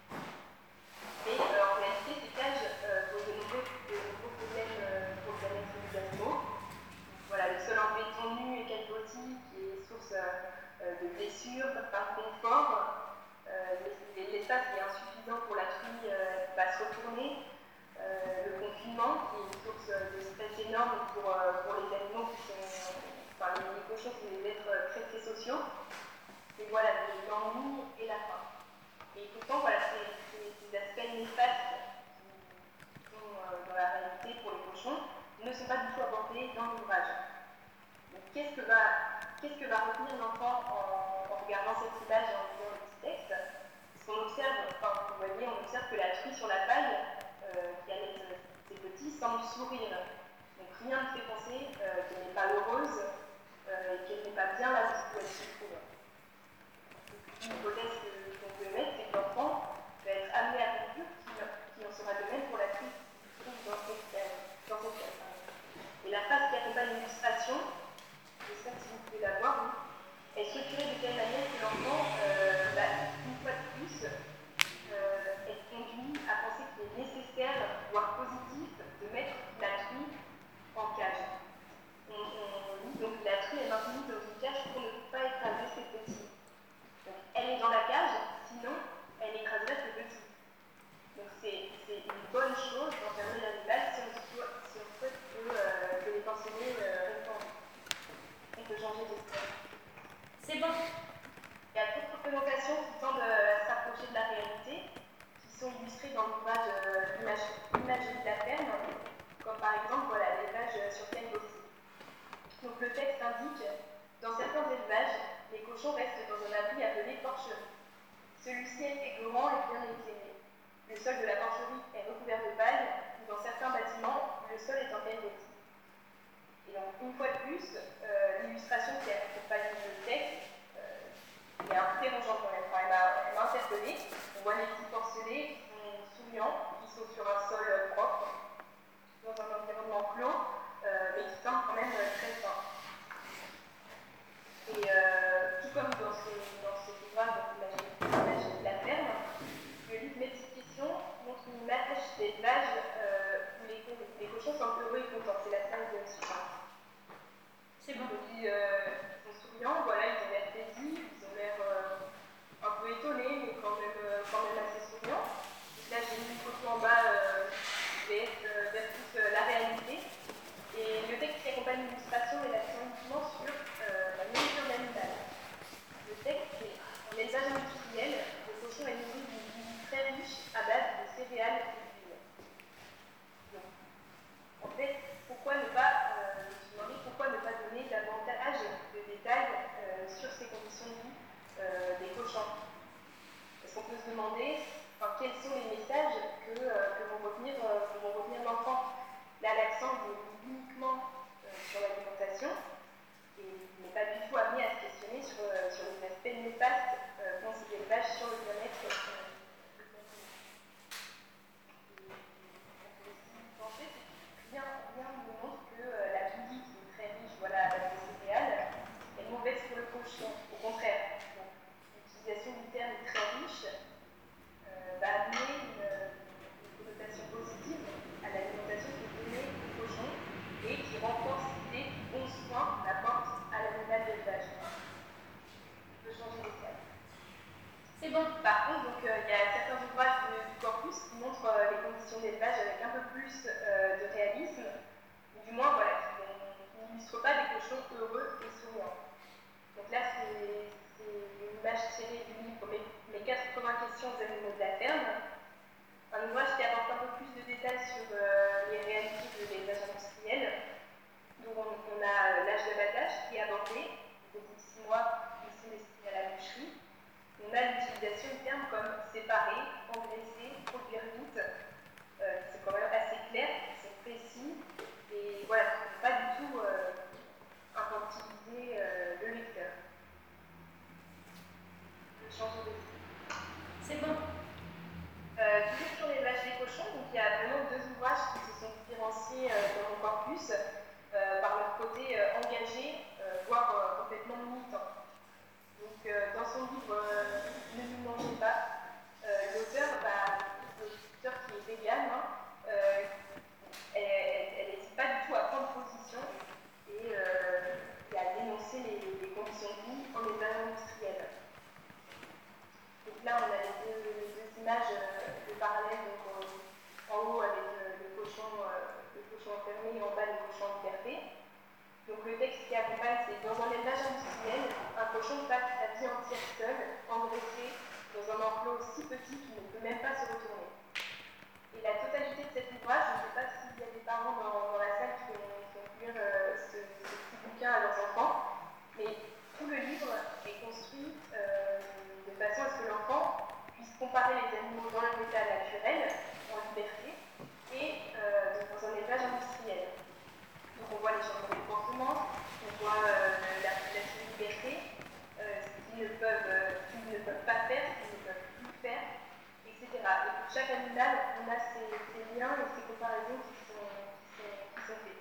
Mais euh, en réalité, ces cages euh, posent de nombreux, de nombreux problèmes euh, pour le bien-être des animaux. Voilà, le sol en béton nu et calbotis qui est source euh, de blessures, pas de confort. Euh, L'espace qui est insuffisant pour la truie euh, va se retourner. Euh, le confinement qui est une source de stress énorme pour, euh, pour les animaux qui sont, enfin les, les cochons sont des êtres très très sociaux. Et voilà, l'ennui et la faim. Et pourtant, voilà, c'est moment est bien éclairé. Le sol de la porcherie est recouvert de paille, ou dans certains bâtiments, le sol est en caillotte. Et donc, une fois de plus, euh, l'illustration qui accompagne le texte euh, est interrogeante quand même. Enfin, elle m'a, elle m'a interpellée. On voit les petits porcelets qui sont souriants, qui sont sur un sol propre, dans un environnement clos, euh, mais qui semble quand même très sain. Et euh, tout comme dans, ce, dans cet ouvrage, donc l'image de la ferme, le livre Mes petites questions montre une image d'élevage euh, où les, les cochons sont heureux et contents. C'est la phrase suivante. C'est bon. Donc, ils, euh, ils sont souriants, voilà, ils ont l'air paisibles, ils ont l'air euh, un peu étonnés, mais quand même, euh, quand même assez souriants. Donc là, j'ai mis une photo en bas euh, versus euh, la réalité. Et le texte qui accompagne l'illustration est l'accent uniquement sur euh, la nourriture d'animal. Le texte est en élevage industriel, le cochon est nourri d'une diète très riche à base de céréales et d'huile. Donc, en fait, pourquoi ne pas, euh, je me suis demandé pourquoi ne pas donner davantage de détails euh, sur ces conditions de vie euh, des cochons. Parce qu'on peut se demander enfin, quels sont les messages que, euh, que vont retenir, euh, que vont retenir l'enfant. Là, l'accent est uniquement euh, sur l'alimentation et il n'est pas du tout amené à se questionner sur, euh, sur les aspects néfastes euh, qu'ont ces élevages sur le bien-être euh, des consommateurs. On peut aussi penser que rien, rien ne montre que euh, la bouillie qui est très riche voilà, à base de céréales est mauvaise pour le cochon. Au contraire, donc, l'utilisation du terme très riche euh, va amener une, une connotation positive à l'alimentation qui est donnée au cochon et qui renforce l'idée du bon soin qu'on apporte à l'animal d'élevage. On peut changer les termes. C'est bon. Par contre, donc, euh, il y a certains ouvrages de, du corpus qui montrent euh, les conditions d'élevage avec un peu plus euh, de réalisme, ou du moins voilà, qui n'illustrent pas des cochons heureux et souriants. Donc là, c'est, c'est une image tirée du livre Mes, mes quatre-vingts questions aux animaux de la ferme. Un ouvrage qui apporte un peu plus de détails sur euh, les réalités de l'élevage industriel. Donc on, on a euh, l'âge d'abattage qui est abordé, au bout de six mois, il sont destinés à la boucherie. On a l'utilisation de termes comme séparer, engraisser, produire vite. Euh, c'est quand même assez clair, c'est précis, et voilà, ça ne peut pas du tout euh, infantiliser euh, le lecteur. Je change de titre. C'est bon. Euh, toujours sur l'élevage des cochons, donc il y a vraiment deux ouvrages qui se sont différenciés euh, dans mon corpus euh, par leur côté euh, engagé, euh, voire euh, complètement militant. Donc euh, dans son livre euh, Ne nous mangez pas, euh, l'auteur, bah, l'auteur qui est végane, hein, euh, elle n'hésite pas du tout à prendre position et, euh, et à dénoncer les, les conditions de vie en élevage industriel. Donc là, on a les deux, les deux images euh, de parallèle, donc euh, en haut avec euh, le, cochon, euh, le cochon enfermé et en bas le cochon en liberté. Donc le texte qui accompagne, c'est dans un élevage industriel, un cochon passe sa vie entière seul, engraissé, dans un enclos si petit qu'il ne peut même pas se retourner. Et la totalité de cet ouvrage, je ne sais pas s'il y a des parents dans, dans la salle qui ont, qui ont pu lire euh, ce, ce petit bouquin à leurs enfants, mais tout le livre est construit euh, de façon à ce que l'enfant puisse comparer les animaux dans leur état naturel, en liberté, et euh, dans un élevage industriel. Donc on voit les changements de comportement, on voit euh, la relation de liberté, euh, ce qu'ils ne, euh, qu ne peuvent pas faire, ce qu'ils ne peuvent plus faire, et cetera. Et pour chaque animal, on a ces, ces liens et ces comparaisons qui sont, qui sont, qui sont faites.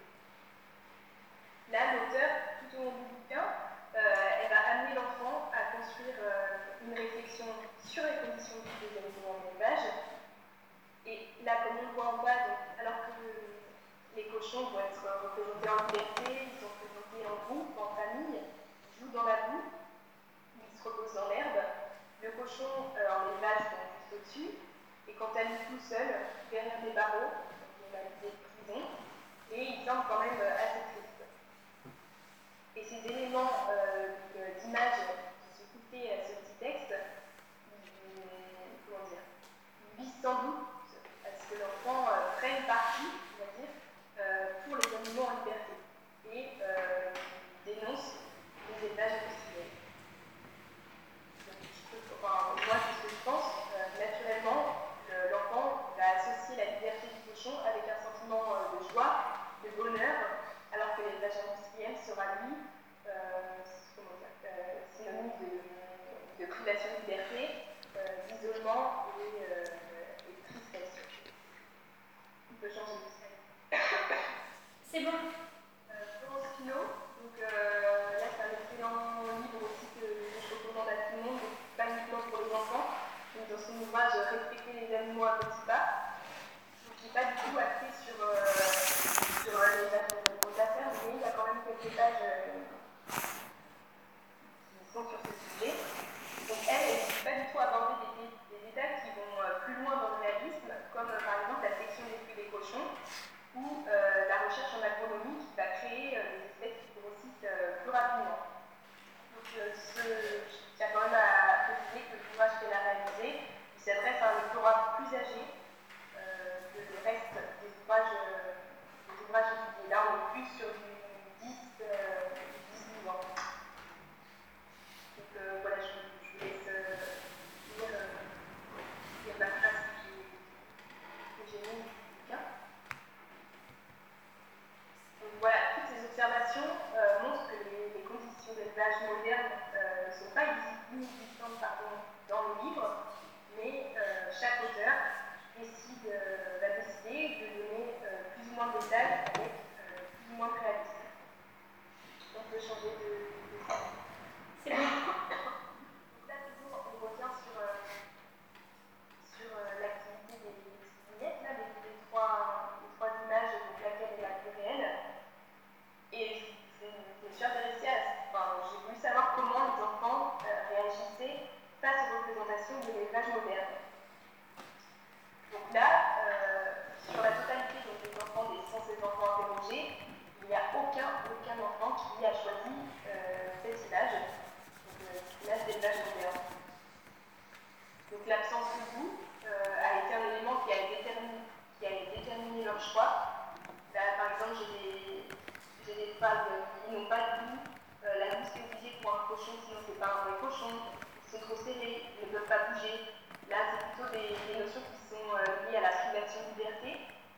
Là, l'auteur, tout au long du bouquin, euh, elle va amener l'enfant à construire euh, une réflexion sur les conditions de vie des animaux en élevage. Et là, comme on le voit en bas, donc, alors que les cochons vont être représentés en liberté, ils sont représentés en groupe, en famille, ils jouent dans la boue, ils se reposent dans l'herbe. Le cochon euh, en élevage, donc juste au-dessus, et quant à lui tout seul, derrière des barreaux, donc on a des prisons, et il semble quand même euh, assez triste. Et ces éléments euh, d'image qui se coupent à ce petit texte, ils, comment dire, ils visent sans doute à ce que l'enfant euh, prenne parti, on va dire, Euh, pour les animaux en liberté et euh, dénonce les élevages industriels. Donc, je peux, enfin, moi, c'est ce que je pense. Euh, là, cochons avec un sentiment euh, de joie, de bonheur, alors que l'élevage industriel sera lui euh, comment dire, euh, synonyme de, de privation de liberté, euh, d'isolement et, euh, et de tristesse. On peut changer de slide. C'est bon. Euh, Florence Pinault, donc euh, là c'est un excellent livre aussi que je recommande à tout le monde, donc pas uniquement pour les enfants. Donc dans son ouvrage Respecter les animaux à petits pas. Donc il n'est pas du tout axé sur, euh, sur euh, les affaires de grosses affaires, mais il y a quand même quelques pages euh, qui sont sur ce sujet. Donc elle, elle ne peut pas du tout aborder des, des détails qui vont euh, plus loin dans le réalisme, comme euh, par exemple la section des fruits des cochons, ou euh, la recherche en agronomie qui va créer euh, des espèces qui grossissent euh, plus rapidement. Donc euh, ce, je tiens quand même à préciser que l'ouvrage qu'elle a réalisé, il s'adresse à un lectorat plus âgé euh, que le reste des ouvrages, euh, des ouvrages étudiés. Là, on est plus sur du dix douze ans. Donc euh, voilà, je, je vous laisse euh, lire, euh, lire la phrase que j'ai, que j'ai mise du bouquin. Donc voilà, toutes ces observations euh, montrent que les, les conditions d'élevage modernes euh, ne sont pas inexistantes pardon, dans le livre, mais euh, chaque auteur décide, euh, va décider de donner euh, plus ou moins de détails avec euh, plus ou moins de réalisme. On peut changer de, de slide. C'est bon. Donc là, toujours, on revient sur, euh, sur euh, l'activité des, des petites vignettes, là, les, les, trois, les trois images, donc laquelle est la plus réelle. Et je me suis intéressée à. Enfin, j'ai voulu savoir comment les enfants euh, réagissaient face aux représentations de l'élevage moderne. Donc là, euh, sur la totalité donc, des enfants, des cent seize enfants interrogés, il n'y a aucun, aucun enfant qui a choisi euh, cette image, donc euh, l'image d'élevage moderne. Donc l'absence de goût euh, a été un élément qui a déterminé, qui a déterminé leur choix. Là, par exemple, j'ai des, j'ai des phrases qui n'ont pas de goût. Euh, la gousse est obligée pour un cochon, sinon c'est pas un vrai cochon. Ils sont trop serrés, ils ne peuvent pas bouger. Là, c'est plutôt des, des notions qui sont euh, liées à la privation de liberté.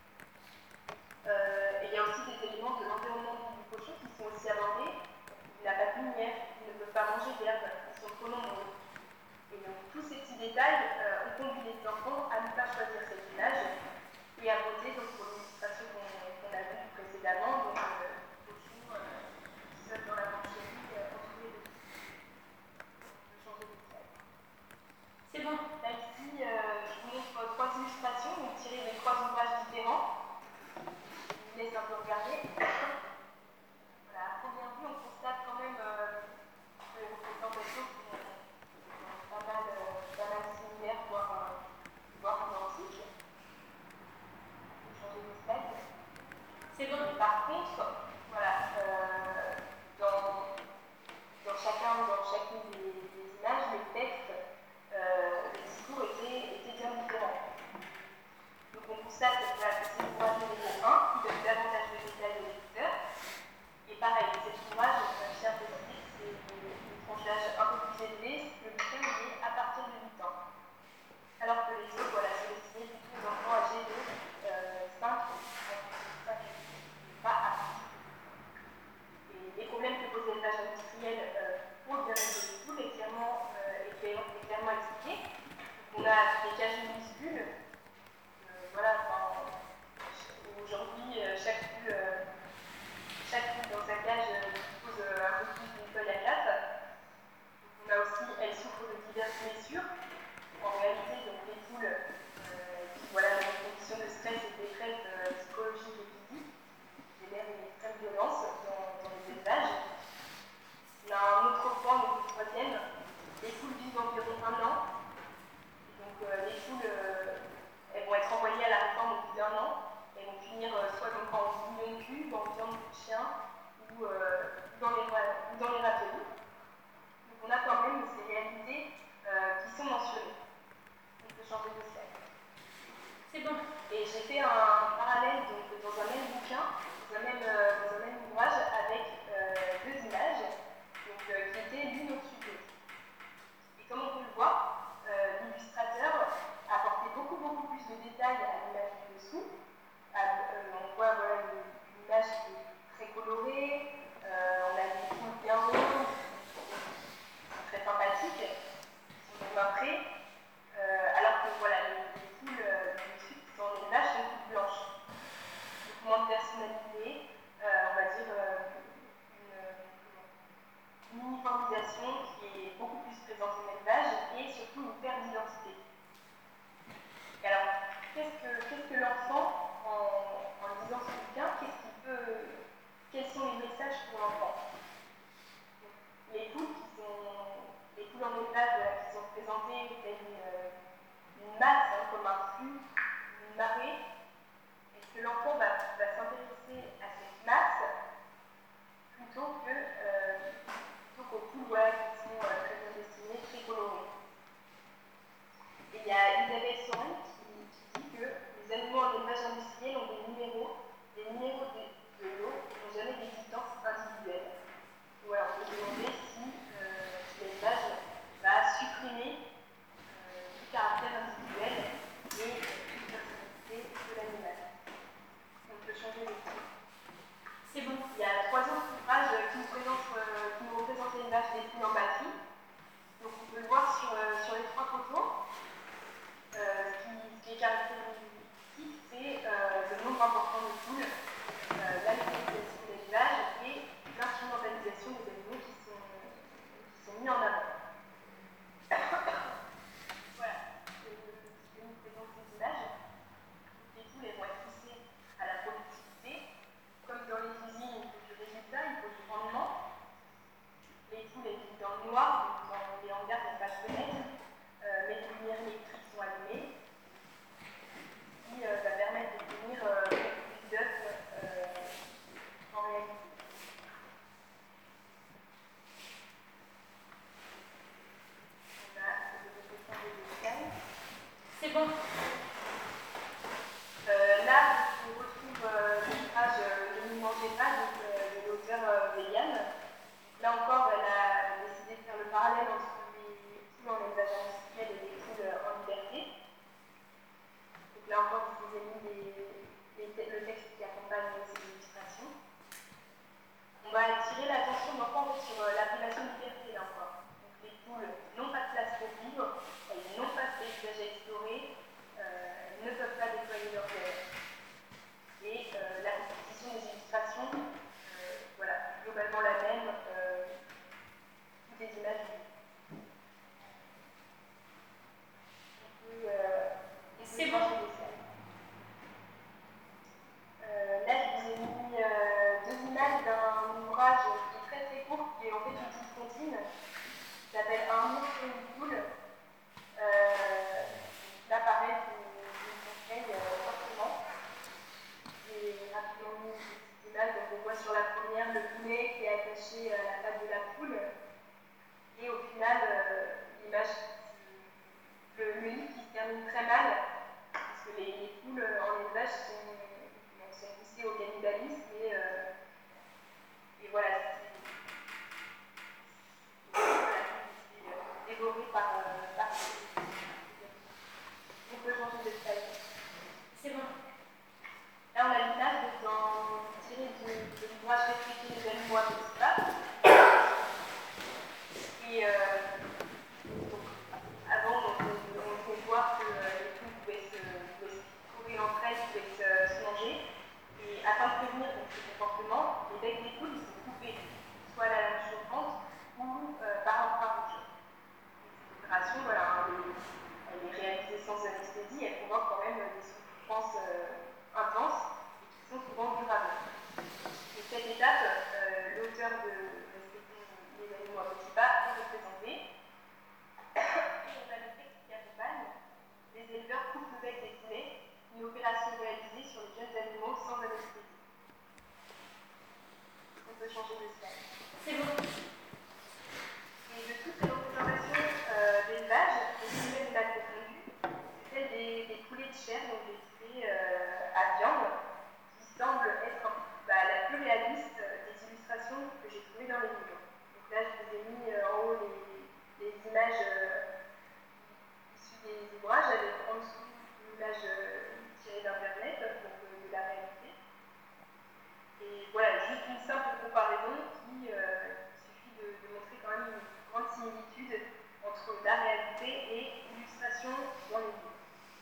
Euh, et il y a aussi des éléments de l'environnement du cochon qui sont aussi abordés. Il n'a pas de lumière, ils ne peuvent pas manger d'herbe, ils sont trop nombreux. Et donc, tous ces petits détails euh, ont conduit les enfants à ne pas choisir cette image et à voter donc, pour l'illustration qu'on, qu'on a vue précédemment, donc euh, cochon euh, seul dans la mancherie euh, entre les deux. On peut changer de slide. C'est bon. Là, ici, euh, je vous montre trois illustrations, donc tirées de trois ouvrages différents. Je vous laisse un peu regarder. Voilà, à première vue, on constate quand même euh, que les représentations sont pas mal, euh, pas mal similaires, voire, euh, voire identiques. On peut changer de slide. C'est bon. Et par contre, voilà, euh, dans, dans chacun, dans chacune des, des images, les textes, euh, les discours étaient, étaient bien différents. Donc on constate que c'est l'ouvrage numéro un qui donne davantage de détails aux masse, hein, comme un flux, une marée. Est-ce que l'enfant va, va s'intéresser à cette masse plutôt que euh, plutôt qu'aux poules voilà, qui sont euh, très bien dessinées, très colorées. Et il y a Isabelle Soren qui, qui dit que les animaux en élevage industriel ont des numéros, des numéros de, de l'eau et n'ont jamais d'existence individuelle. Voilà, on peut se demander si, euh, si l'élevage va supprimer euh, tout caractère individuel et toute personnalité de l'animal. On peut changer les titres. C'est bon. Il y a trois autres ouvrages qui nous, présentent, euh, qui nous représentent l'élevage des poules en batterie. Donc on peut le voir sur, euh, sur les trois photos. Euh, ce, qui, ce qui est caractéristique, c'est euh, le nombre important de poules, euh, la mécanisation de l'élevage et l'instrumentalisation des animaux qui sont, qui sont mis en avant. Voilà, ce que nous présente ces images. Les poules elles vont être poussées à la productivité. Comme dans les usines, il faut du résultat, il faut du rendement. Les poules elles vivent dans le noir, donc dans les hangars, il n'y a pas de fenêtre, euh, mais les lumières électriques sont allumées, ce qui euh, va permettre d'obtenir euh, plus d'œufs euh, en réalité. On a des questions de détails. C'est bon. Euh, là, on retrouve euh, l'ouvrage euh, Ne nous mangez pas donc, euh, de l'auteur euh, Veillan. Là encore, elle a décidé de faire le parallèle entre les poules en élevage industriel et les poules en liberté. Donc là encore, je vous ai mis les, les, le texte qui accompagne ces illustrations. On va attirer l'attention de l'enfant sur euh, l'appellation liberté là encore. Donc les poules n'ont pas de place pour vivre, elles n'ont pas de paysage à explorer, euh, ne peuvent pas déployer leurs ailes. Et euh, la composition des illustrations, euh, voilà, globalement la même, euh, toutes les images. On peut, euh, C'est changer bon. les scènes. Euh, là, je vous ai mis euh, deux images d'un ouvrage qui est très très court, qui est en fait une petite comptine, qui s'appelle Un mot sur une poule. Euh, là, pareil, je vous conseille euh, fortement. J'ai rapidement mis une petite image, donc on voit sur la première le poulet qui est attaché à la patte de la poule. Et au final, euh, l'image, le, le lit qui se termine très mal, parce que les, les poules en élevage sont, sont poussées au cannibalisme et, euh, et voilà, c'est euh, dévoré par, euh, par on peut changer de taille. C'est bon. Là, on a l'image tirée de l'ouvrage Respecter les animaux à petit pas. Et euh, donc, avant, on, on, on peut voir que euh, les poules pouvaient se, pouvaient se courir entre elles, pouvaient se, se manger. Et afin de prévenir donc, ce comportement, les becs des poules sont coupés, soit à la lame chauffante ou euh, par infrarouge. Cette opération, voilà, elle est, elle est réalisée sans anesthésie, elle provoque quand même des souffrances euh, intenses et qui sont souvent durables. Et cette étape, euh, l'auteur de Respecter les animaux à petits pas est représenté. Et on a le texte qui accompagne. Les éleveurs coupent le bec des poulets, une opération réalisée sur les jeunes animaux sans anesthésie. On peut changer de slide. C'est bon. Et de toutes ces représentations euh, d'élevage, et même la confondue, c'est celle des, des poulets de chair, donc des poulets euh, à viande, qui semble être bah, la plus réaliste des illustrations que j'ai trouvées dans les livres. Donc là, je vous ai mis euh, en haut les, les images euh, issues des ouvrages, avec en dessous une image euh, tirée d'Internet, donc euh, de la réalité. Et voilà, juste une simple comparaison qui euh, suffit de, de montrer quand même une grande similitude entre la réalité et l'illustration dans les livres.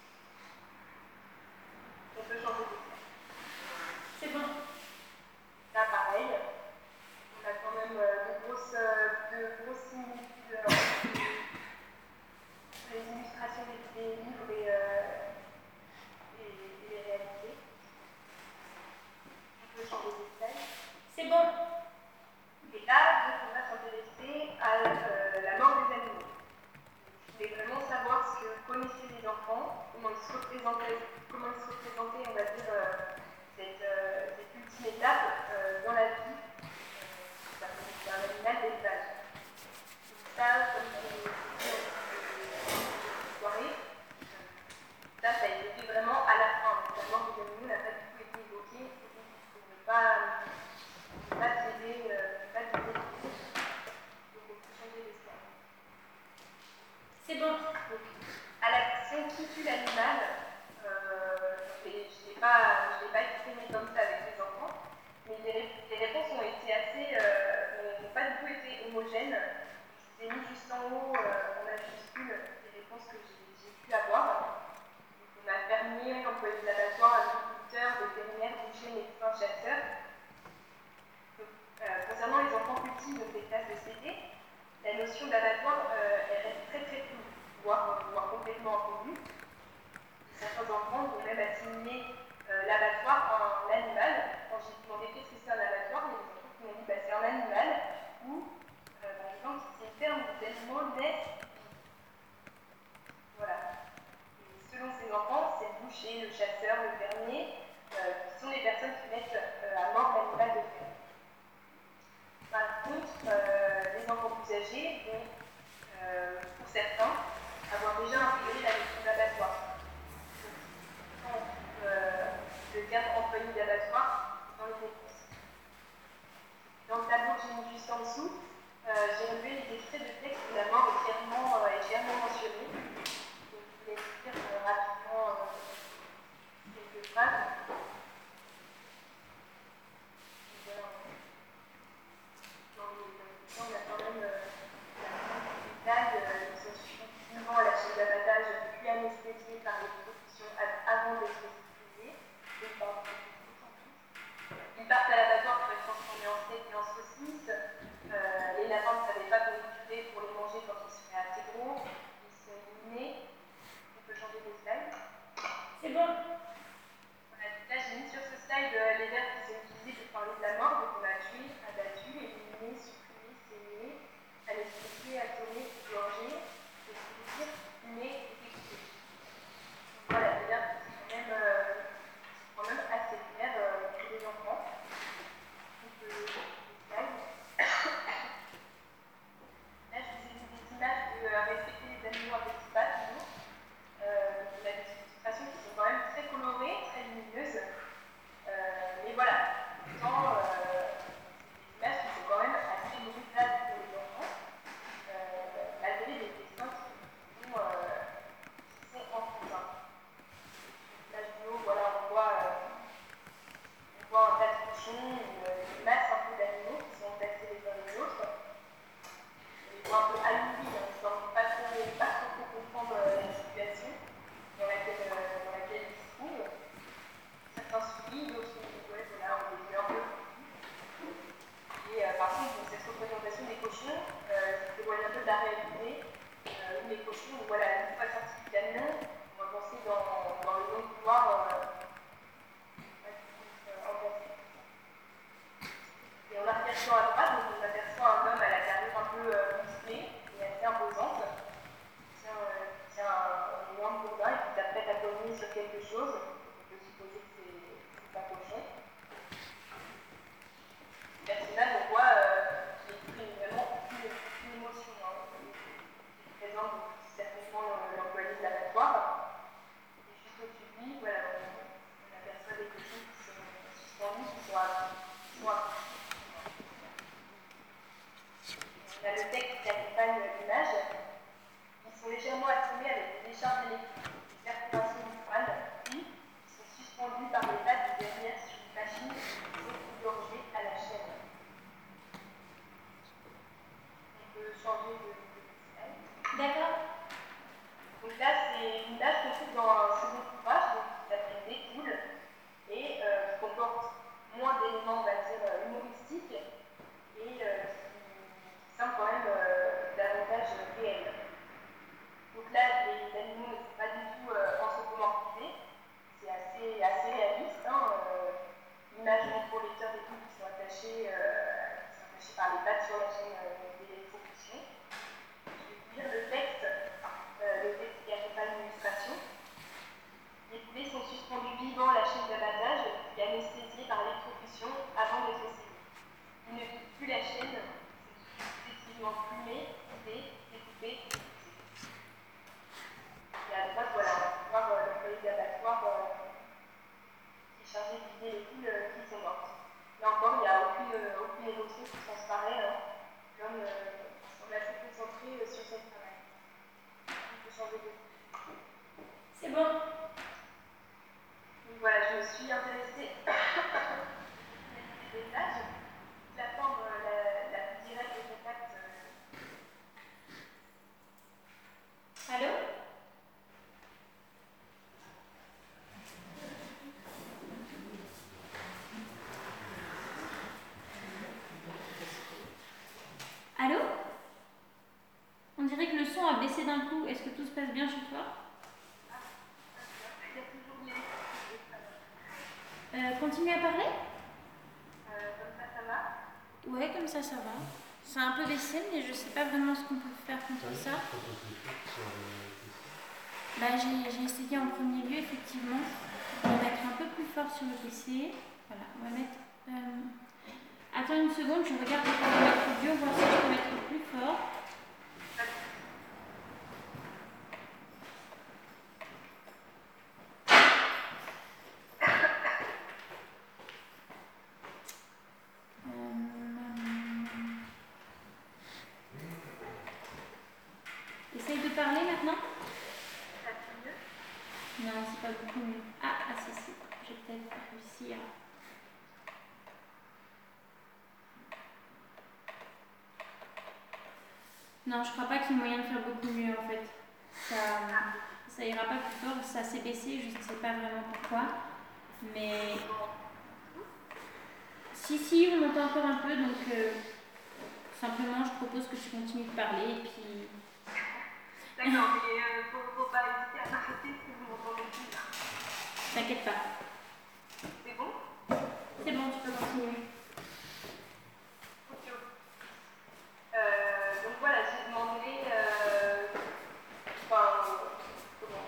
On peut changer de slide. C'est bon. Là, pareil, on a quand même euh, de, grosses, euh, de grosses similitudes euh, entre les, les illustrations des, des livres et, euh, et, et les réalités. On peut changer de slide. C'est bon. Et là, donc, on va s'intéresser à euh, la mort des animaux. Je voulais vraiment savoir ce que connaissaient les comment il se représentait, comment il se représentait, on va dire, euh, cette, euh, cette ultime étape euh, dans la vie euh, d'un animal d'élevage. Donc ça, comme je l'ai dit en soirée, ça, ça a été fait vraiment à la fin. La mort des animaux n'a pas du tout été évoquée pour ne pas, pour ne pas biaiser, euh, pas biaiser les choses. Donc on peut changer l'histoire. C'est bon. Donc, à la question qui tue l'animal, euh, je ne l'ai pas, je l'ai pas exprimé comme ça avec les enfants, mais les, les réponses ont été assez, euh, n'ont pas du tout été homogènes. Je les ai mis juste en haut, euh, en majuscule, les réponses que j'ai pu avoir. On a fermier, employé d'abattoir, agriculteur, vétérinaire, boucher, médecin, chasseur. Donc, euh, concernant les enfants petits, donc des classes de C D, la notion d'abattoir euh, elle reste très très floue, voire, voire complètement inconnue. Certains enfants vont même assimiler euh, l'abattoir à un animal. Quand j'ai demandé qu'est-ce que c'est un abattoir, il y a des enfants qui m'ont dit bah, c'est un animal où, euh, par exemple, c'est une ferme où des animaux naissent. Voilà. Selon ces enfants, c'est le boucher, le chasseur, le fermier, euh, qui sont les personnes qui mettent euh, à mort l'animal de ferme. Par contre, euh, les enfants plus âgés vont, euh, pour certains, avoir déjà intégré la notion d'abattoir. Donc, euh, le terme employé d'abattoir dans les réponses. Dans le tableau que j'ai mis juste en dessous, euh, j'ai relevé les extraits de texte où la mort est clairement, euh, est clairement mentionnée. Je vais lire euh, rapidement euh, quelques phrases. Dans les on a quand même euh, la méthode, euh, ils sont suivants à la chaîne d'abattage, puis anesthésiés par les productions avant d'être hospitalisés. Ils partent à l'abattoir pour être transformés en steak et en saucisse. Euh, les lapins ne savaient pas comment tuer pour les manger quand ils seraient assez gros. Ils sont éliminés. On peut changer de slide. C'est bon. Voilà, là, j'ai mis sur ce slide euh, les verbes qui sont utilisés pour parler de la mort. Donc, on a tué, abattu, éliminé, supprimé, saigné, anesthésié, assommé, égorgé, expliqué, fumé, exécuté. Voilà, les verbes qui sont quand même, euh, quand même assez clairs euh, pour les enfants. Donc, euh, les slides. Là, je vous ai mis des images de euh, respecter les animaux à petits pas, toujours. Euh, on a des illustrations qui sont quand même très colorées, très lumineuses. Euh, mais voilà, pourtant, euh, c'est des images qui sont quand même assez brutales pour les enfants, euh, malgré des dessins qui sont, euh, qui sont enfantins. La vidéo, voilà, on voit, euh, on voit un tas de cochons, une, une masse un peu d'animaux qui sont entassés les uns les autres. Ils sont un peu alloués, hein, ils ne semblent pas trop, pas trop comprendre euh, la situation dans laquelle, euh, dans laquelle ils se trouvent. Certains suivis, d'autres ouais, voilà, on les met un peu. Et euh, par contre, dans cette représentation des cochons, euh, c'est un peu de la réalité, euh, où les cochons, voilà, une fois sortis du camion, on va penser dans, dans le long couloir euh, entassé. Et en arrière-plan à droite, donc on aperçoit un homme à la carrure un peu euh, musclée et assez imposante, qui tient, euh, qui tient un, un énorme gourdin et qui s'apprête à cogner sur quelque chose. On peut supposer que c'est un cochon. Le personnage, on voit euh, qu'il exprime vraiment aucune, aucune émotion. Hein. Il présente donc, certainement l'employé de l'abattoir. Et juste au-dessus de lui, voilà, on, on aperçoit des cochons qui sont suspendus, qui sont à, qui sont à On a le texte qui accompagne l'image. Ils sont légèrement assommés avec des décharges électriques, des perforations du crâne, puis ils sont suspendus par les pattes derrière sur une machine qui sont égorgées à la chaîne. est-ce que tout se passe bien chez toi? euh, Continue à parler. Euh, comme ça, ça va? Ouais, comme ça, ça va. C'est un peu baissé, mais je sais pas vraiment ce qu'on peut faire contre ça. Bah, j'ai, j'ai essayé en premier lieu, effectivement. On va mettre un peu plus fort sur le P C. Voilà, on va mettre... Euh... Attends une seconde, je regarde le paramètre audio, voir si je peux mettre plus fort. Essaye de parler maintenant. Non, c'est pas beaucoup mieux. Ah, ah si, si. J'ai peut-être réussi à... Non, je crois pas qu'il y ait moyen de faire beaucoup mieux en fait. Ça, ça ira pas plus fort, ça s'est baissé, je ne sais pas vraiment pourquoi. Mais... Si, si, on entend encore un peu, donc euh, simplement je propose que tu continues de parler et puis... D'accord, mais euh, faut, faut pas hésiter à m'arrêter si vous m'entendez plus là. T'inquiète pas. C'est bon? C'est bon, tu peux continuer. Ok. Euh, donc voilà, j'ai demandé... Euh, enfin, comment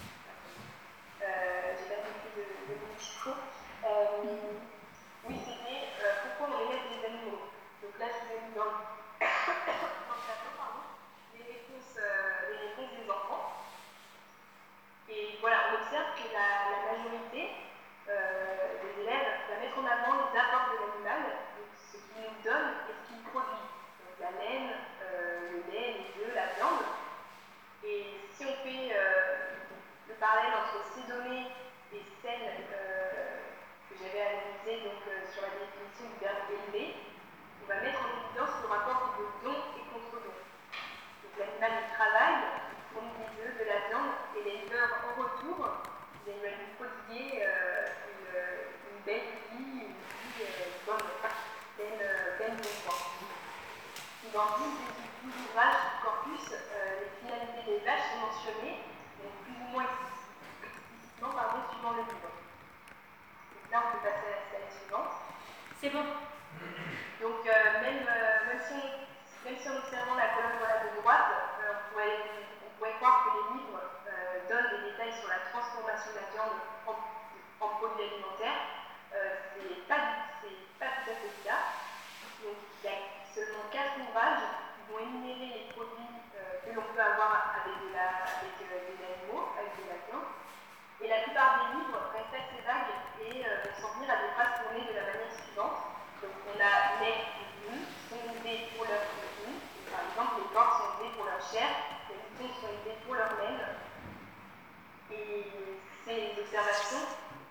euh, j'ai pas compris de, de mon discours. Euh, oui, c'était euh, pourquoi on élève des animaux. Donc là, je vous ai mis dans le, dans le tableau, pardon, les réponses, euh, les réponses des enfants. Et voilà, on observe que la, la majorité euh, des élèves va mettre en avant les apports de l'animal, donc ce qu'il nous donne et ce qu'il produit. Donc la laine, euh, le lait, les œufs, la viande. Et si on fait euh, le parallèle entre ces données et celles euh, que j'avais analysées donc, euh, sur la définition du verbe élever, on va mettre en évidence le rapport de don et contre-don. Donc l'animal il travaille, il fournit des œufs, de la viande, et l'éleveur en retour, il va lui prodiguer euh, une, une belle vie, une vie euh, bonne, pleine, pleine de joie. Dans dix des douze ouvrages du corpus, euh, les finalités des vaches sont mentionnées, donc plus ou moins explicitement, pardon, suivant le livre. Donc là, on peut passer à la slide suivante. C'est bon. Donc, euh, même, euh, même, si on, même si en observant la colonne voilà, de droite, euh, on, pourrait, on pourrait croire que les livres euh, donnent des détails sur la transformation de la viande en, en produits alimentaires. Euh, c'est pas, c'est pas tout à fait le cas. Donc, il y a seulement quatre ouvrages qui vont énumérer les produits euh, que l'on peut avoir avec, de la, avec euh, des animaux, avec de la viande. Et la plupart des livres restent assez vagues et euh, vont s'en venir à des phrases tournées de la manière suivante. Donc, on a les poules sont élevés pour leur contenu. Par exemple, les porcs sont élevés pour leur chair, les moutons sont élevés pour leur laine. Et ces observations,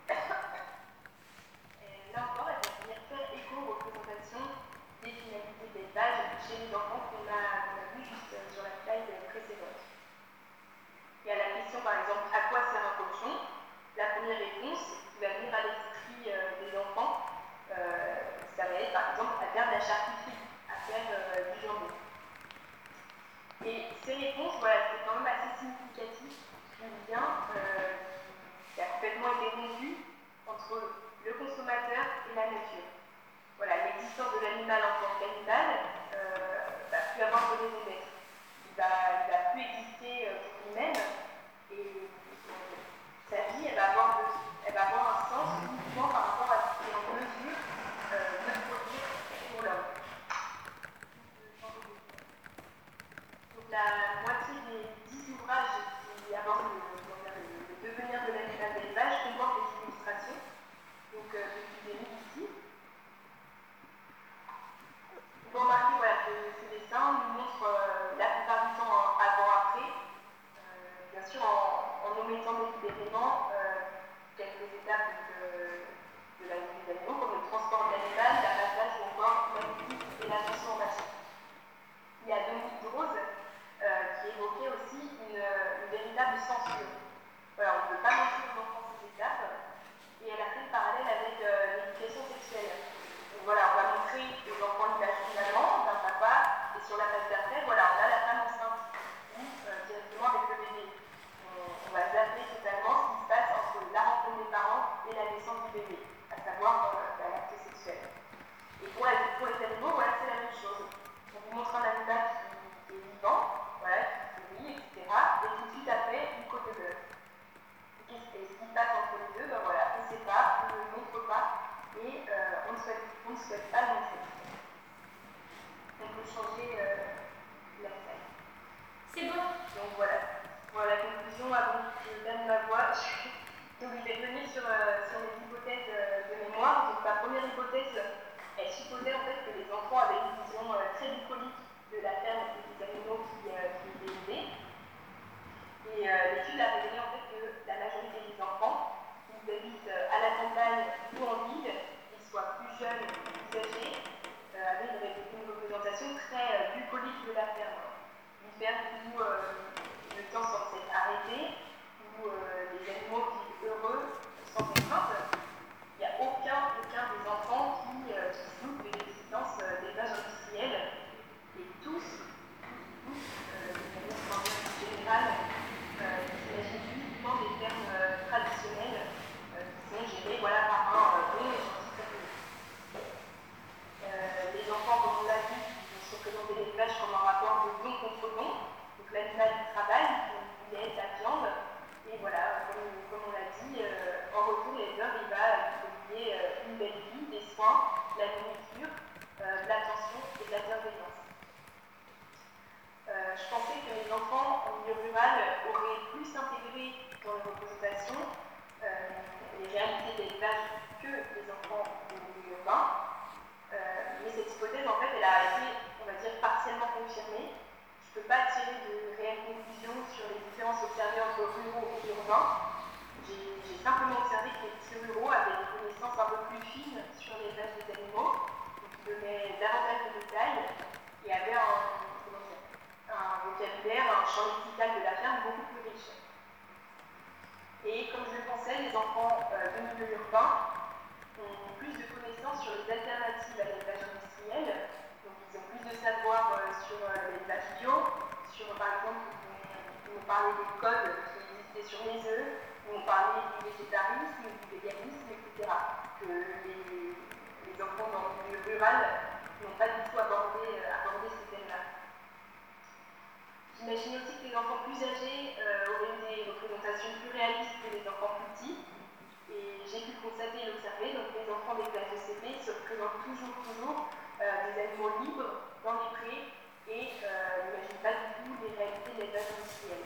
là encore, elles vont venir faire écho aux représentations des finalités d'élevage chez les enfants qu'on a, qu'on a vu juste sur la slide précédente. Et à la question, par exemple, à quoi sert un cochon, la première réponse qui va venir à l'esprit euh, des enfants, euh, ça va être par exemple à faire de la charcuterie, à faire euh, du jambon. Et ces réponses, voilà, c'est quand même assez significatif, qui vient, euh, qui a complètement été rompu entre le consommateur et la nature. Voilà, l'existence de l'animal en tant qu'animal euh, va plus avoir de raison d'être. Il va, il va plus exister euh, pour lui-même et euh, sa vie, elle va avoir, de, elle va avoir un sens uniquement par rapport à ce qui est en mesure euh, de produire pour l'homme. Donc la moitié des dix ouvrages qui abordent le, le, le devenir de l'animal d'élevage comportent des illustrations, donc euh, depuis des mille ici. On peut remarquer voilà, que ces dessins nous montrent euh, la plupart du temps avant-après, euh, bien sûr en, en omettant délibérément euh, quelques étapes donc, euh, de la vie des animaux, comme le transport de l'animal, l'abattage ou encore l'agriculture et la transformation. Il y a Dominique Drose euh, qui évoquait aussi une, une véritable censure. Voilà, on ne peut pas montrer aux enfants ces étapes, et elle a fait le parallèle avec euh, l'éducation sexuelle. Donc voilà, on va montrer aux enfants l'image d'une maman, d'un papa, et sur la page d'après, voilà, on a la femme enceinte, ou euh, directement avec ne souhaite pas montrer. On peut changer euh, la scène. C'est bon. Donc voilà, pour la conclusion, avant que je donne ma voix, donc je vais revenir sur, euh, sur les hypothèses euh, de mémoire. Donc ma première hypothèse, elle supposait en fait que les enfants avaient une vision euh, très bucolique de la ferme et des animaux qui, euh, qui étaient élevés. Et euh, l'étude a révélé en fait que la majorité des enfants, qu'ils habitent à la campagne ou en ville, qu'ils soient plus jeunes ou plus âgés, euh, avaient une, une représentation très euh, bucolique de la ferme. Une ferme où euh, le temps semble s'être arrêté, où euh, les animaux vivent heureux, sans contrainte. Il n'y a aucun, aucun des enfants qui, euh, qui se doutent de l'existence euh, d'élevages industriels. Et tous, tous, euh, de manière générale, euh, qui s'imaginent uniquement des fermes euh, traditionnelles euh, qui sont gérées voilà, par un euh, bon et gentil propriétaire. Euh, les enfants, comme on l'a vu, se représenter l'élevage comme un rapport de don contre don. Donc l'animal qui travaille, il aide la viande, et voilà, comme, comme on l'a dit, euh, en retour, l'éleveur il va lui euh, une belle vie, des soins, de la nourriture, euh, de l'attention et de la bienveillance. Euh, je pensais que les enfants en milieu rural auraient plus intégré dans les représentations euh, les réalités d'élevage que les enfants en milieu urbain. Euh, mais cette hypothèse, en fait, elle a été, on va dire, partiellement confirmée. Je ne peux pas tirer de réelles conclusions sur les différences observées entre ruraux et urbains. J'ai, j'ai simplement observé que les petits ruraux avaient des connaissances un peu plus fines sur l'élevage des animaux, donc ils donnaient davantage de détails et avaient un, comment dire, un vocabulaire, un champ lexical de la ferme beaucoup plus riche. Et comme je le pensais, les enfants euh, de milieu urbain ont plus de connaissances sur les alternatives à l'élevage industriel. Donc ils ont plus de savoir euh, sur euh, l'élevage bio, sur par exemple, ils m'ont parlé des codes qui existaient sur les œufs, ils m'ont parlé du végétarisme, du véganisme, et cetera. Que les, les enfants dans le milieu rural n'ont pas du tout abordé, euh, abordé ces thèmes-là. J'imaginais aussi que les enfants plus âgés euh, auraient des représentations plus réalistes que les enfants plus petits. Et j'ai pu constater et l'observer, donc les enfants des classes de C P se représentent toujours, toujours euh, des animaux libres dans les prés et euh, n'imaginent pas du tout les réalités de l'élevage industriel.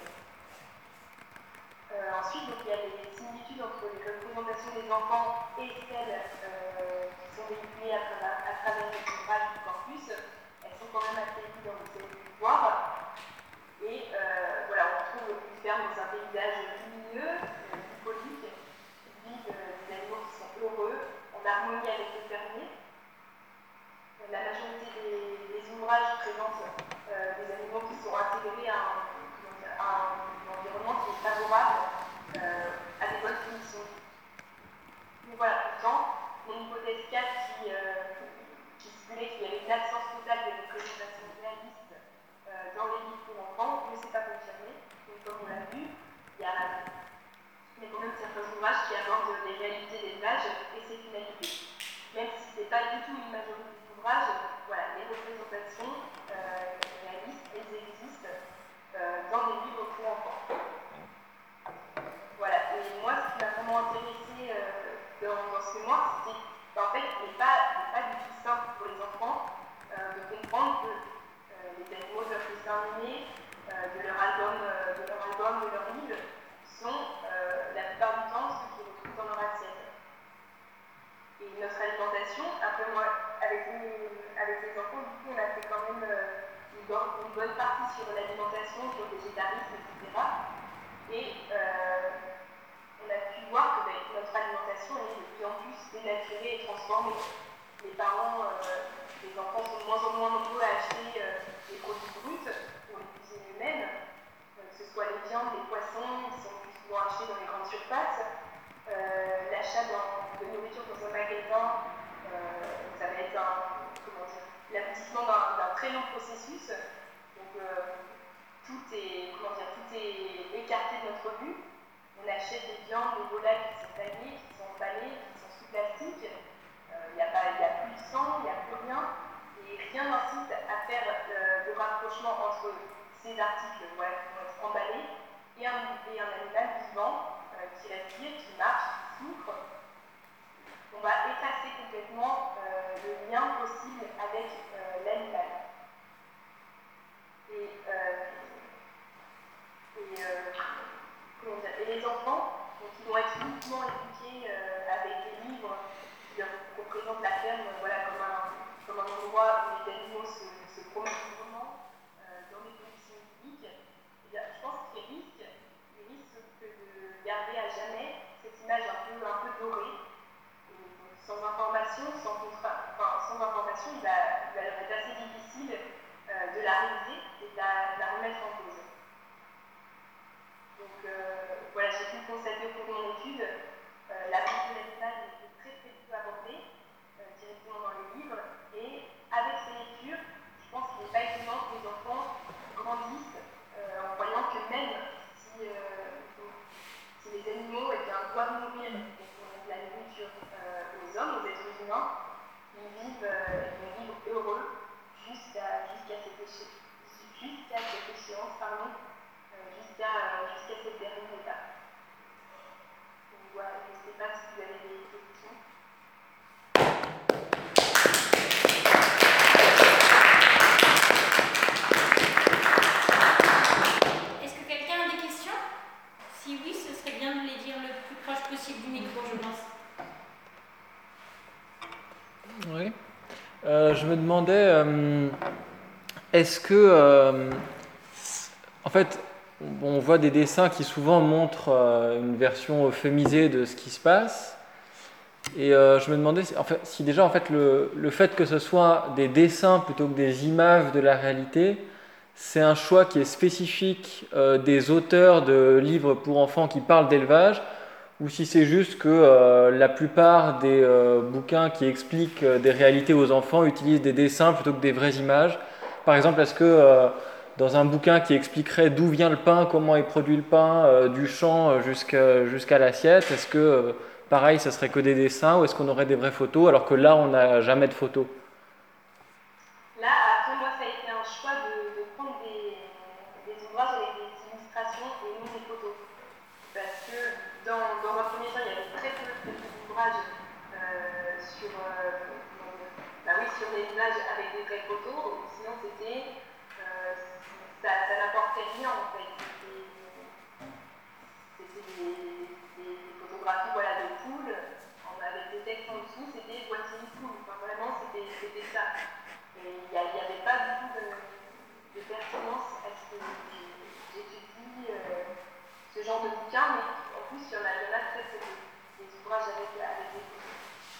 Euh, ensuite, donc, il y a des similitudes entre les représentations des enfants et celles euh, qui sont véhiculées à travers, à travers les ouvrages du corpus. Elles sont quand même assez évidentes, vous avez pu le voir. Et euh, voilà, on retrouve une ferme dans un paysage lumineux, bucolique, vide, des animaux qui sont heureux, en harmonie avec le fermier. La majorité des, des ouvrages présentent euh, des animaux qui sont intégrés à un, dire, à un environnement qui est favorable euh, à des bonnes conditions. Donc voilà, pourtant, mon hypothèse quatre qui, euh, qui stipulait qu'il y avait une absence totale de représentation réaliste euh, dans les livres pour enfants ne s'est pas confirmée. Donc comme on l'a vu, il y a, il y a quand même certains ouvrages qui abordent les réalités d'élevage et ses finalités. Même si ce n'est pas du tout une majorité d'ouvrages, voilà, les représentations euh, réalistes, elles existent euh, dans les livres pour enfants. Voilà, et moi, ce qui m'a vraiment intéressé euh, dans, dans ce mémoire, c'est qu'en fait, il n'est pas, pas du tout simple pour les enfants euh, de comprendre que euh, les animaux de leur dessin animé, euh, de leur album, euh, de leur album, de leur livre, sont euh, la plupart du temps ceux qu'ils retrouvent dans leur assiette. Et notre alimentation, après moi, avec les, avec les enfants, du coup, on a fait quand même euh, une, bonne, une bonne partie sur l'alimentation, sur le végétarisme, et cetera. Et euh, on a pu voir que ben, notre alimentation est de plus en plus dénaturée et transformée. Les parents, euh, les enfants sont de moins en moins nombreux à acheter euh, des produits bruts pour les cuisiner eux-mêmes, euh, que ce soit les viandes, les poissons, ils sont plus souvent achetés dans les grandes surfaces. Euh, l'achat de nourriture dans un magasin, euh, ça va être un, comment dire, l'aboutissement d'un, d'un très long processus. Donc euh, tout est, comment dire, tout est écarté de notre vue. On achète des viandes, des volailles qui sont taillées, qui sont emballées, qui sont sous plastique. Il n'y a, a plus de sang, il n'y a plus rien. Et rien n'incite à faire euh, le rapprochement entre ces articles voilà, qui vont être emballés et un, et un animal vivant euh, qui respire, qui marche, qui souffre. On va effacer complètement euh, le lien jamais cette image un peu, un peu dorée. Et sans information, sans, contra... enfin, sans information, il va, il va être assez difficile euh, de la réviser et de la, de la remettre en cause. Donc euh, voilà, j'ai pu le constater au cours de mon étude, euh, la prise de l'image est très très peu abordée euh, directement dans les livres, et avec ces lectures, je pense qu'il n'est pas étonnant que les enfants grandissent euh, en voyant que même si, euh, si les animaux eh bien, doivent nourrir de la nourriture euh, aux hommes, aux êtres humains, ils vivent, euh, ils vivent heureux jusqu'à jusqu'à cette, éche... jusqu'à cette échéance, pardon, euh, jusqu'à jusqu'à cette dernière étape. Donc voilà, je ne sais pas si vous avez des questions. Est-ce que quelqu'un a des questions? Si oui, ce serait bien de les dire le plus proche possible du micro, je pense. Oui. Euh, je me demandais, euh, est-ce que, euh, en fait, on voit des dessins qui souvent montrent euh, une version euphémisée de ce qui se passe, et euh, je me demandais si, en fait, si déjà en fait le, le fait que ce soit des dessins plutôt que des images de la réalité, c'est un choix qui est spécifique euh, des auteurs de livres pour enfants qui parlent d'élevage, ou si c'est juste que euh, la plupart des euh, bouquins qui expliquent euh, des réalités aux enfants utilisent des dessins plutôt que des vraies images. Par exemple, est-ce que euh, dans un bouquin qui expliquerait d'où vient le pain, comment est produit le pain, euh, du champ jusqu'à, jusqu'à l'assiette, est-ce que euh, pareil, ça serait que des dessins, ou est-ce qu'on aurait des vraies photos, alors que là, on n'a jamais de photos? Là, après moi, ça a été un choix de, de prendre des, des ouvrages avec des illustrations et non des photos. Parce que dans, dans un premier temps, il y avait très peu, très peu d'ouvrages euh, sur, euh, bah oui, sur les images avec des vraies photos, ou sinon c'était, euh, ça, ça n'apportait rien en fait. C'était, c'était des, des, des photographies voilà, de poules, avec des textes en dessous, c'était voici une poule. Enfin, vraiment, c'était, c'était ça. Et il n'y avait pas du tout de, de pertinence à ce que j'étudie euh, ce genre de bouquin, mais en plus, il y en a, il y en a peut-être des, des ouvrages avec, avec des photos.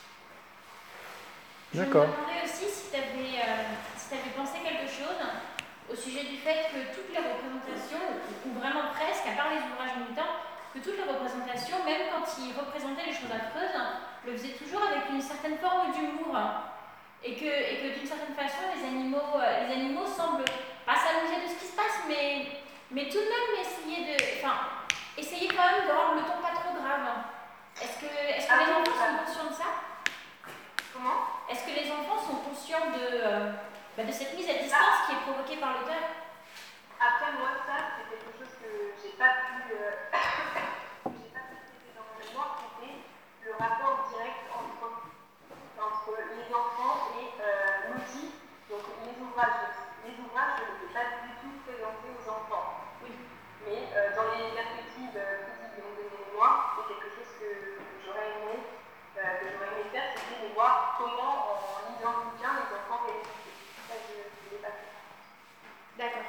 D'accord. Je me demandais aussi si tu avais, euh, si tu avais pensé quelque chose au sujet du fait que toutes les représentations, ou vraiment presque, à part les ouvrages militants, que toutes les représentations, même quand ils représentaient les choses affreuses, le faisaient toujours avec une certaine forme d'humour. Et que, et que d'une certaine façon, les animaux, les animaux semblent pas s'amuser de ce qui se passe, mais, mais tout de même essayer de. Enfin, essayer quand même de rendre le ton pas trop grave. Est-ce que, est-ce que Ah, les oui, enfants ça. sont conscients de ça? Comment? Est-ce que les enfants sont conscients de, euh, bah, de cette mise à distance qui est provoquée par l'auteur? Après, moi, ça, c'est quelque chose que j'ai pas pu, euh, j'ai pas pu traiter dans mon mémoire, c'était le rapport direct entre, entre les enfants et euh, l'outil. Donc, les ouvrages, les ouvrages, je ne les ai pas du tout présentés aux enfants. Oui. Mais euh, dans les perspectives euh, critiques de mon mémoire, c'est quelque chose que, que j'aurais aimé, euh, que j'aurais aimé faire, c'était de voir comment, en lisant le bouquin, les enfants réagissaient. Ça, je ne l'ai pas fait. D'accord.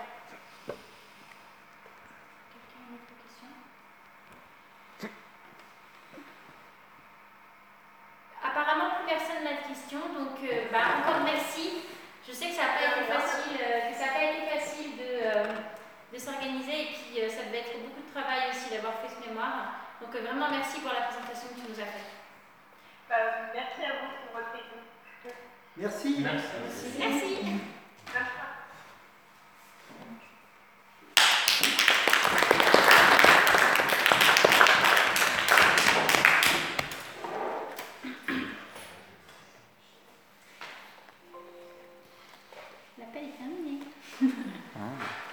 Quelqu'un a une autre question? Apparemment, plus personne n'a de questions, donc euh, bah, encore merci. Je sais que ça n'a pas été facile, euh, que ça n'a pas été facile de, euh, de s'organiser, et puis euh, ça devait être beaucoup de travail aussi d'avoir fait ce mémoire. Donc euh, vraiment merci pour la présentation que tu nous as faite. Bah, merci à vous pour votre écoute. Merci. Merci. Merci. Merci. Bonne soirée. L'appel est terminé. Ah.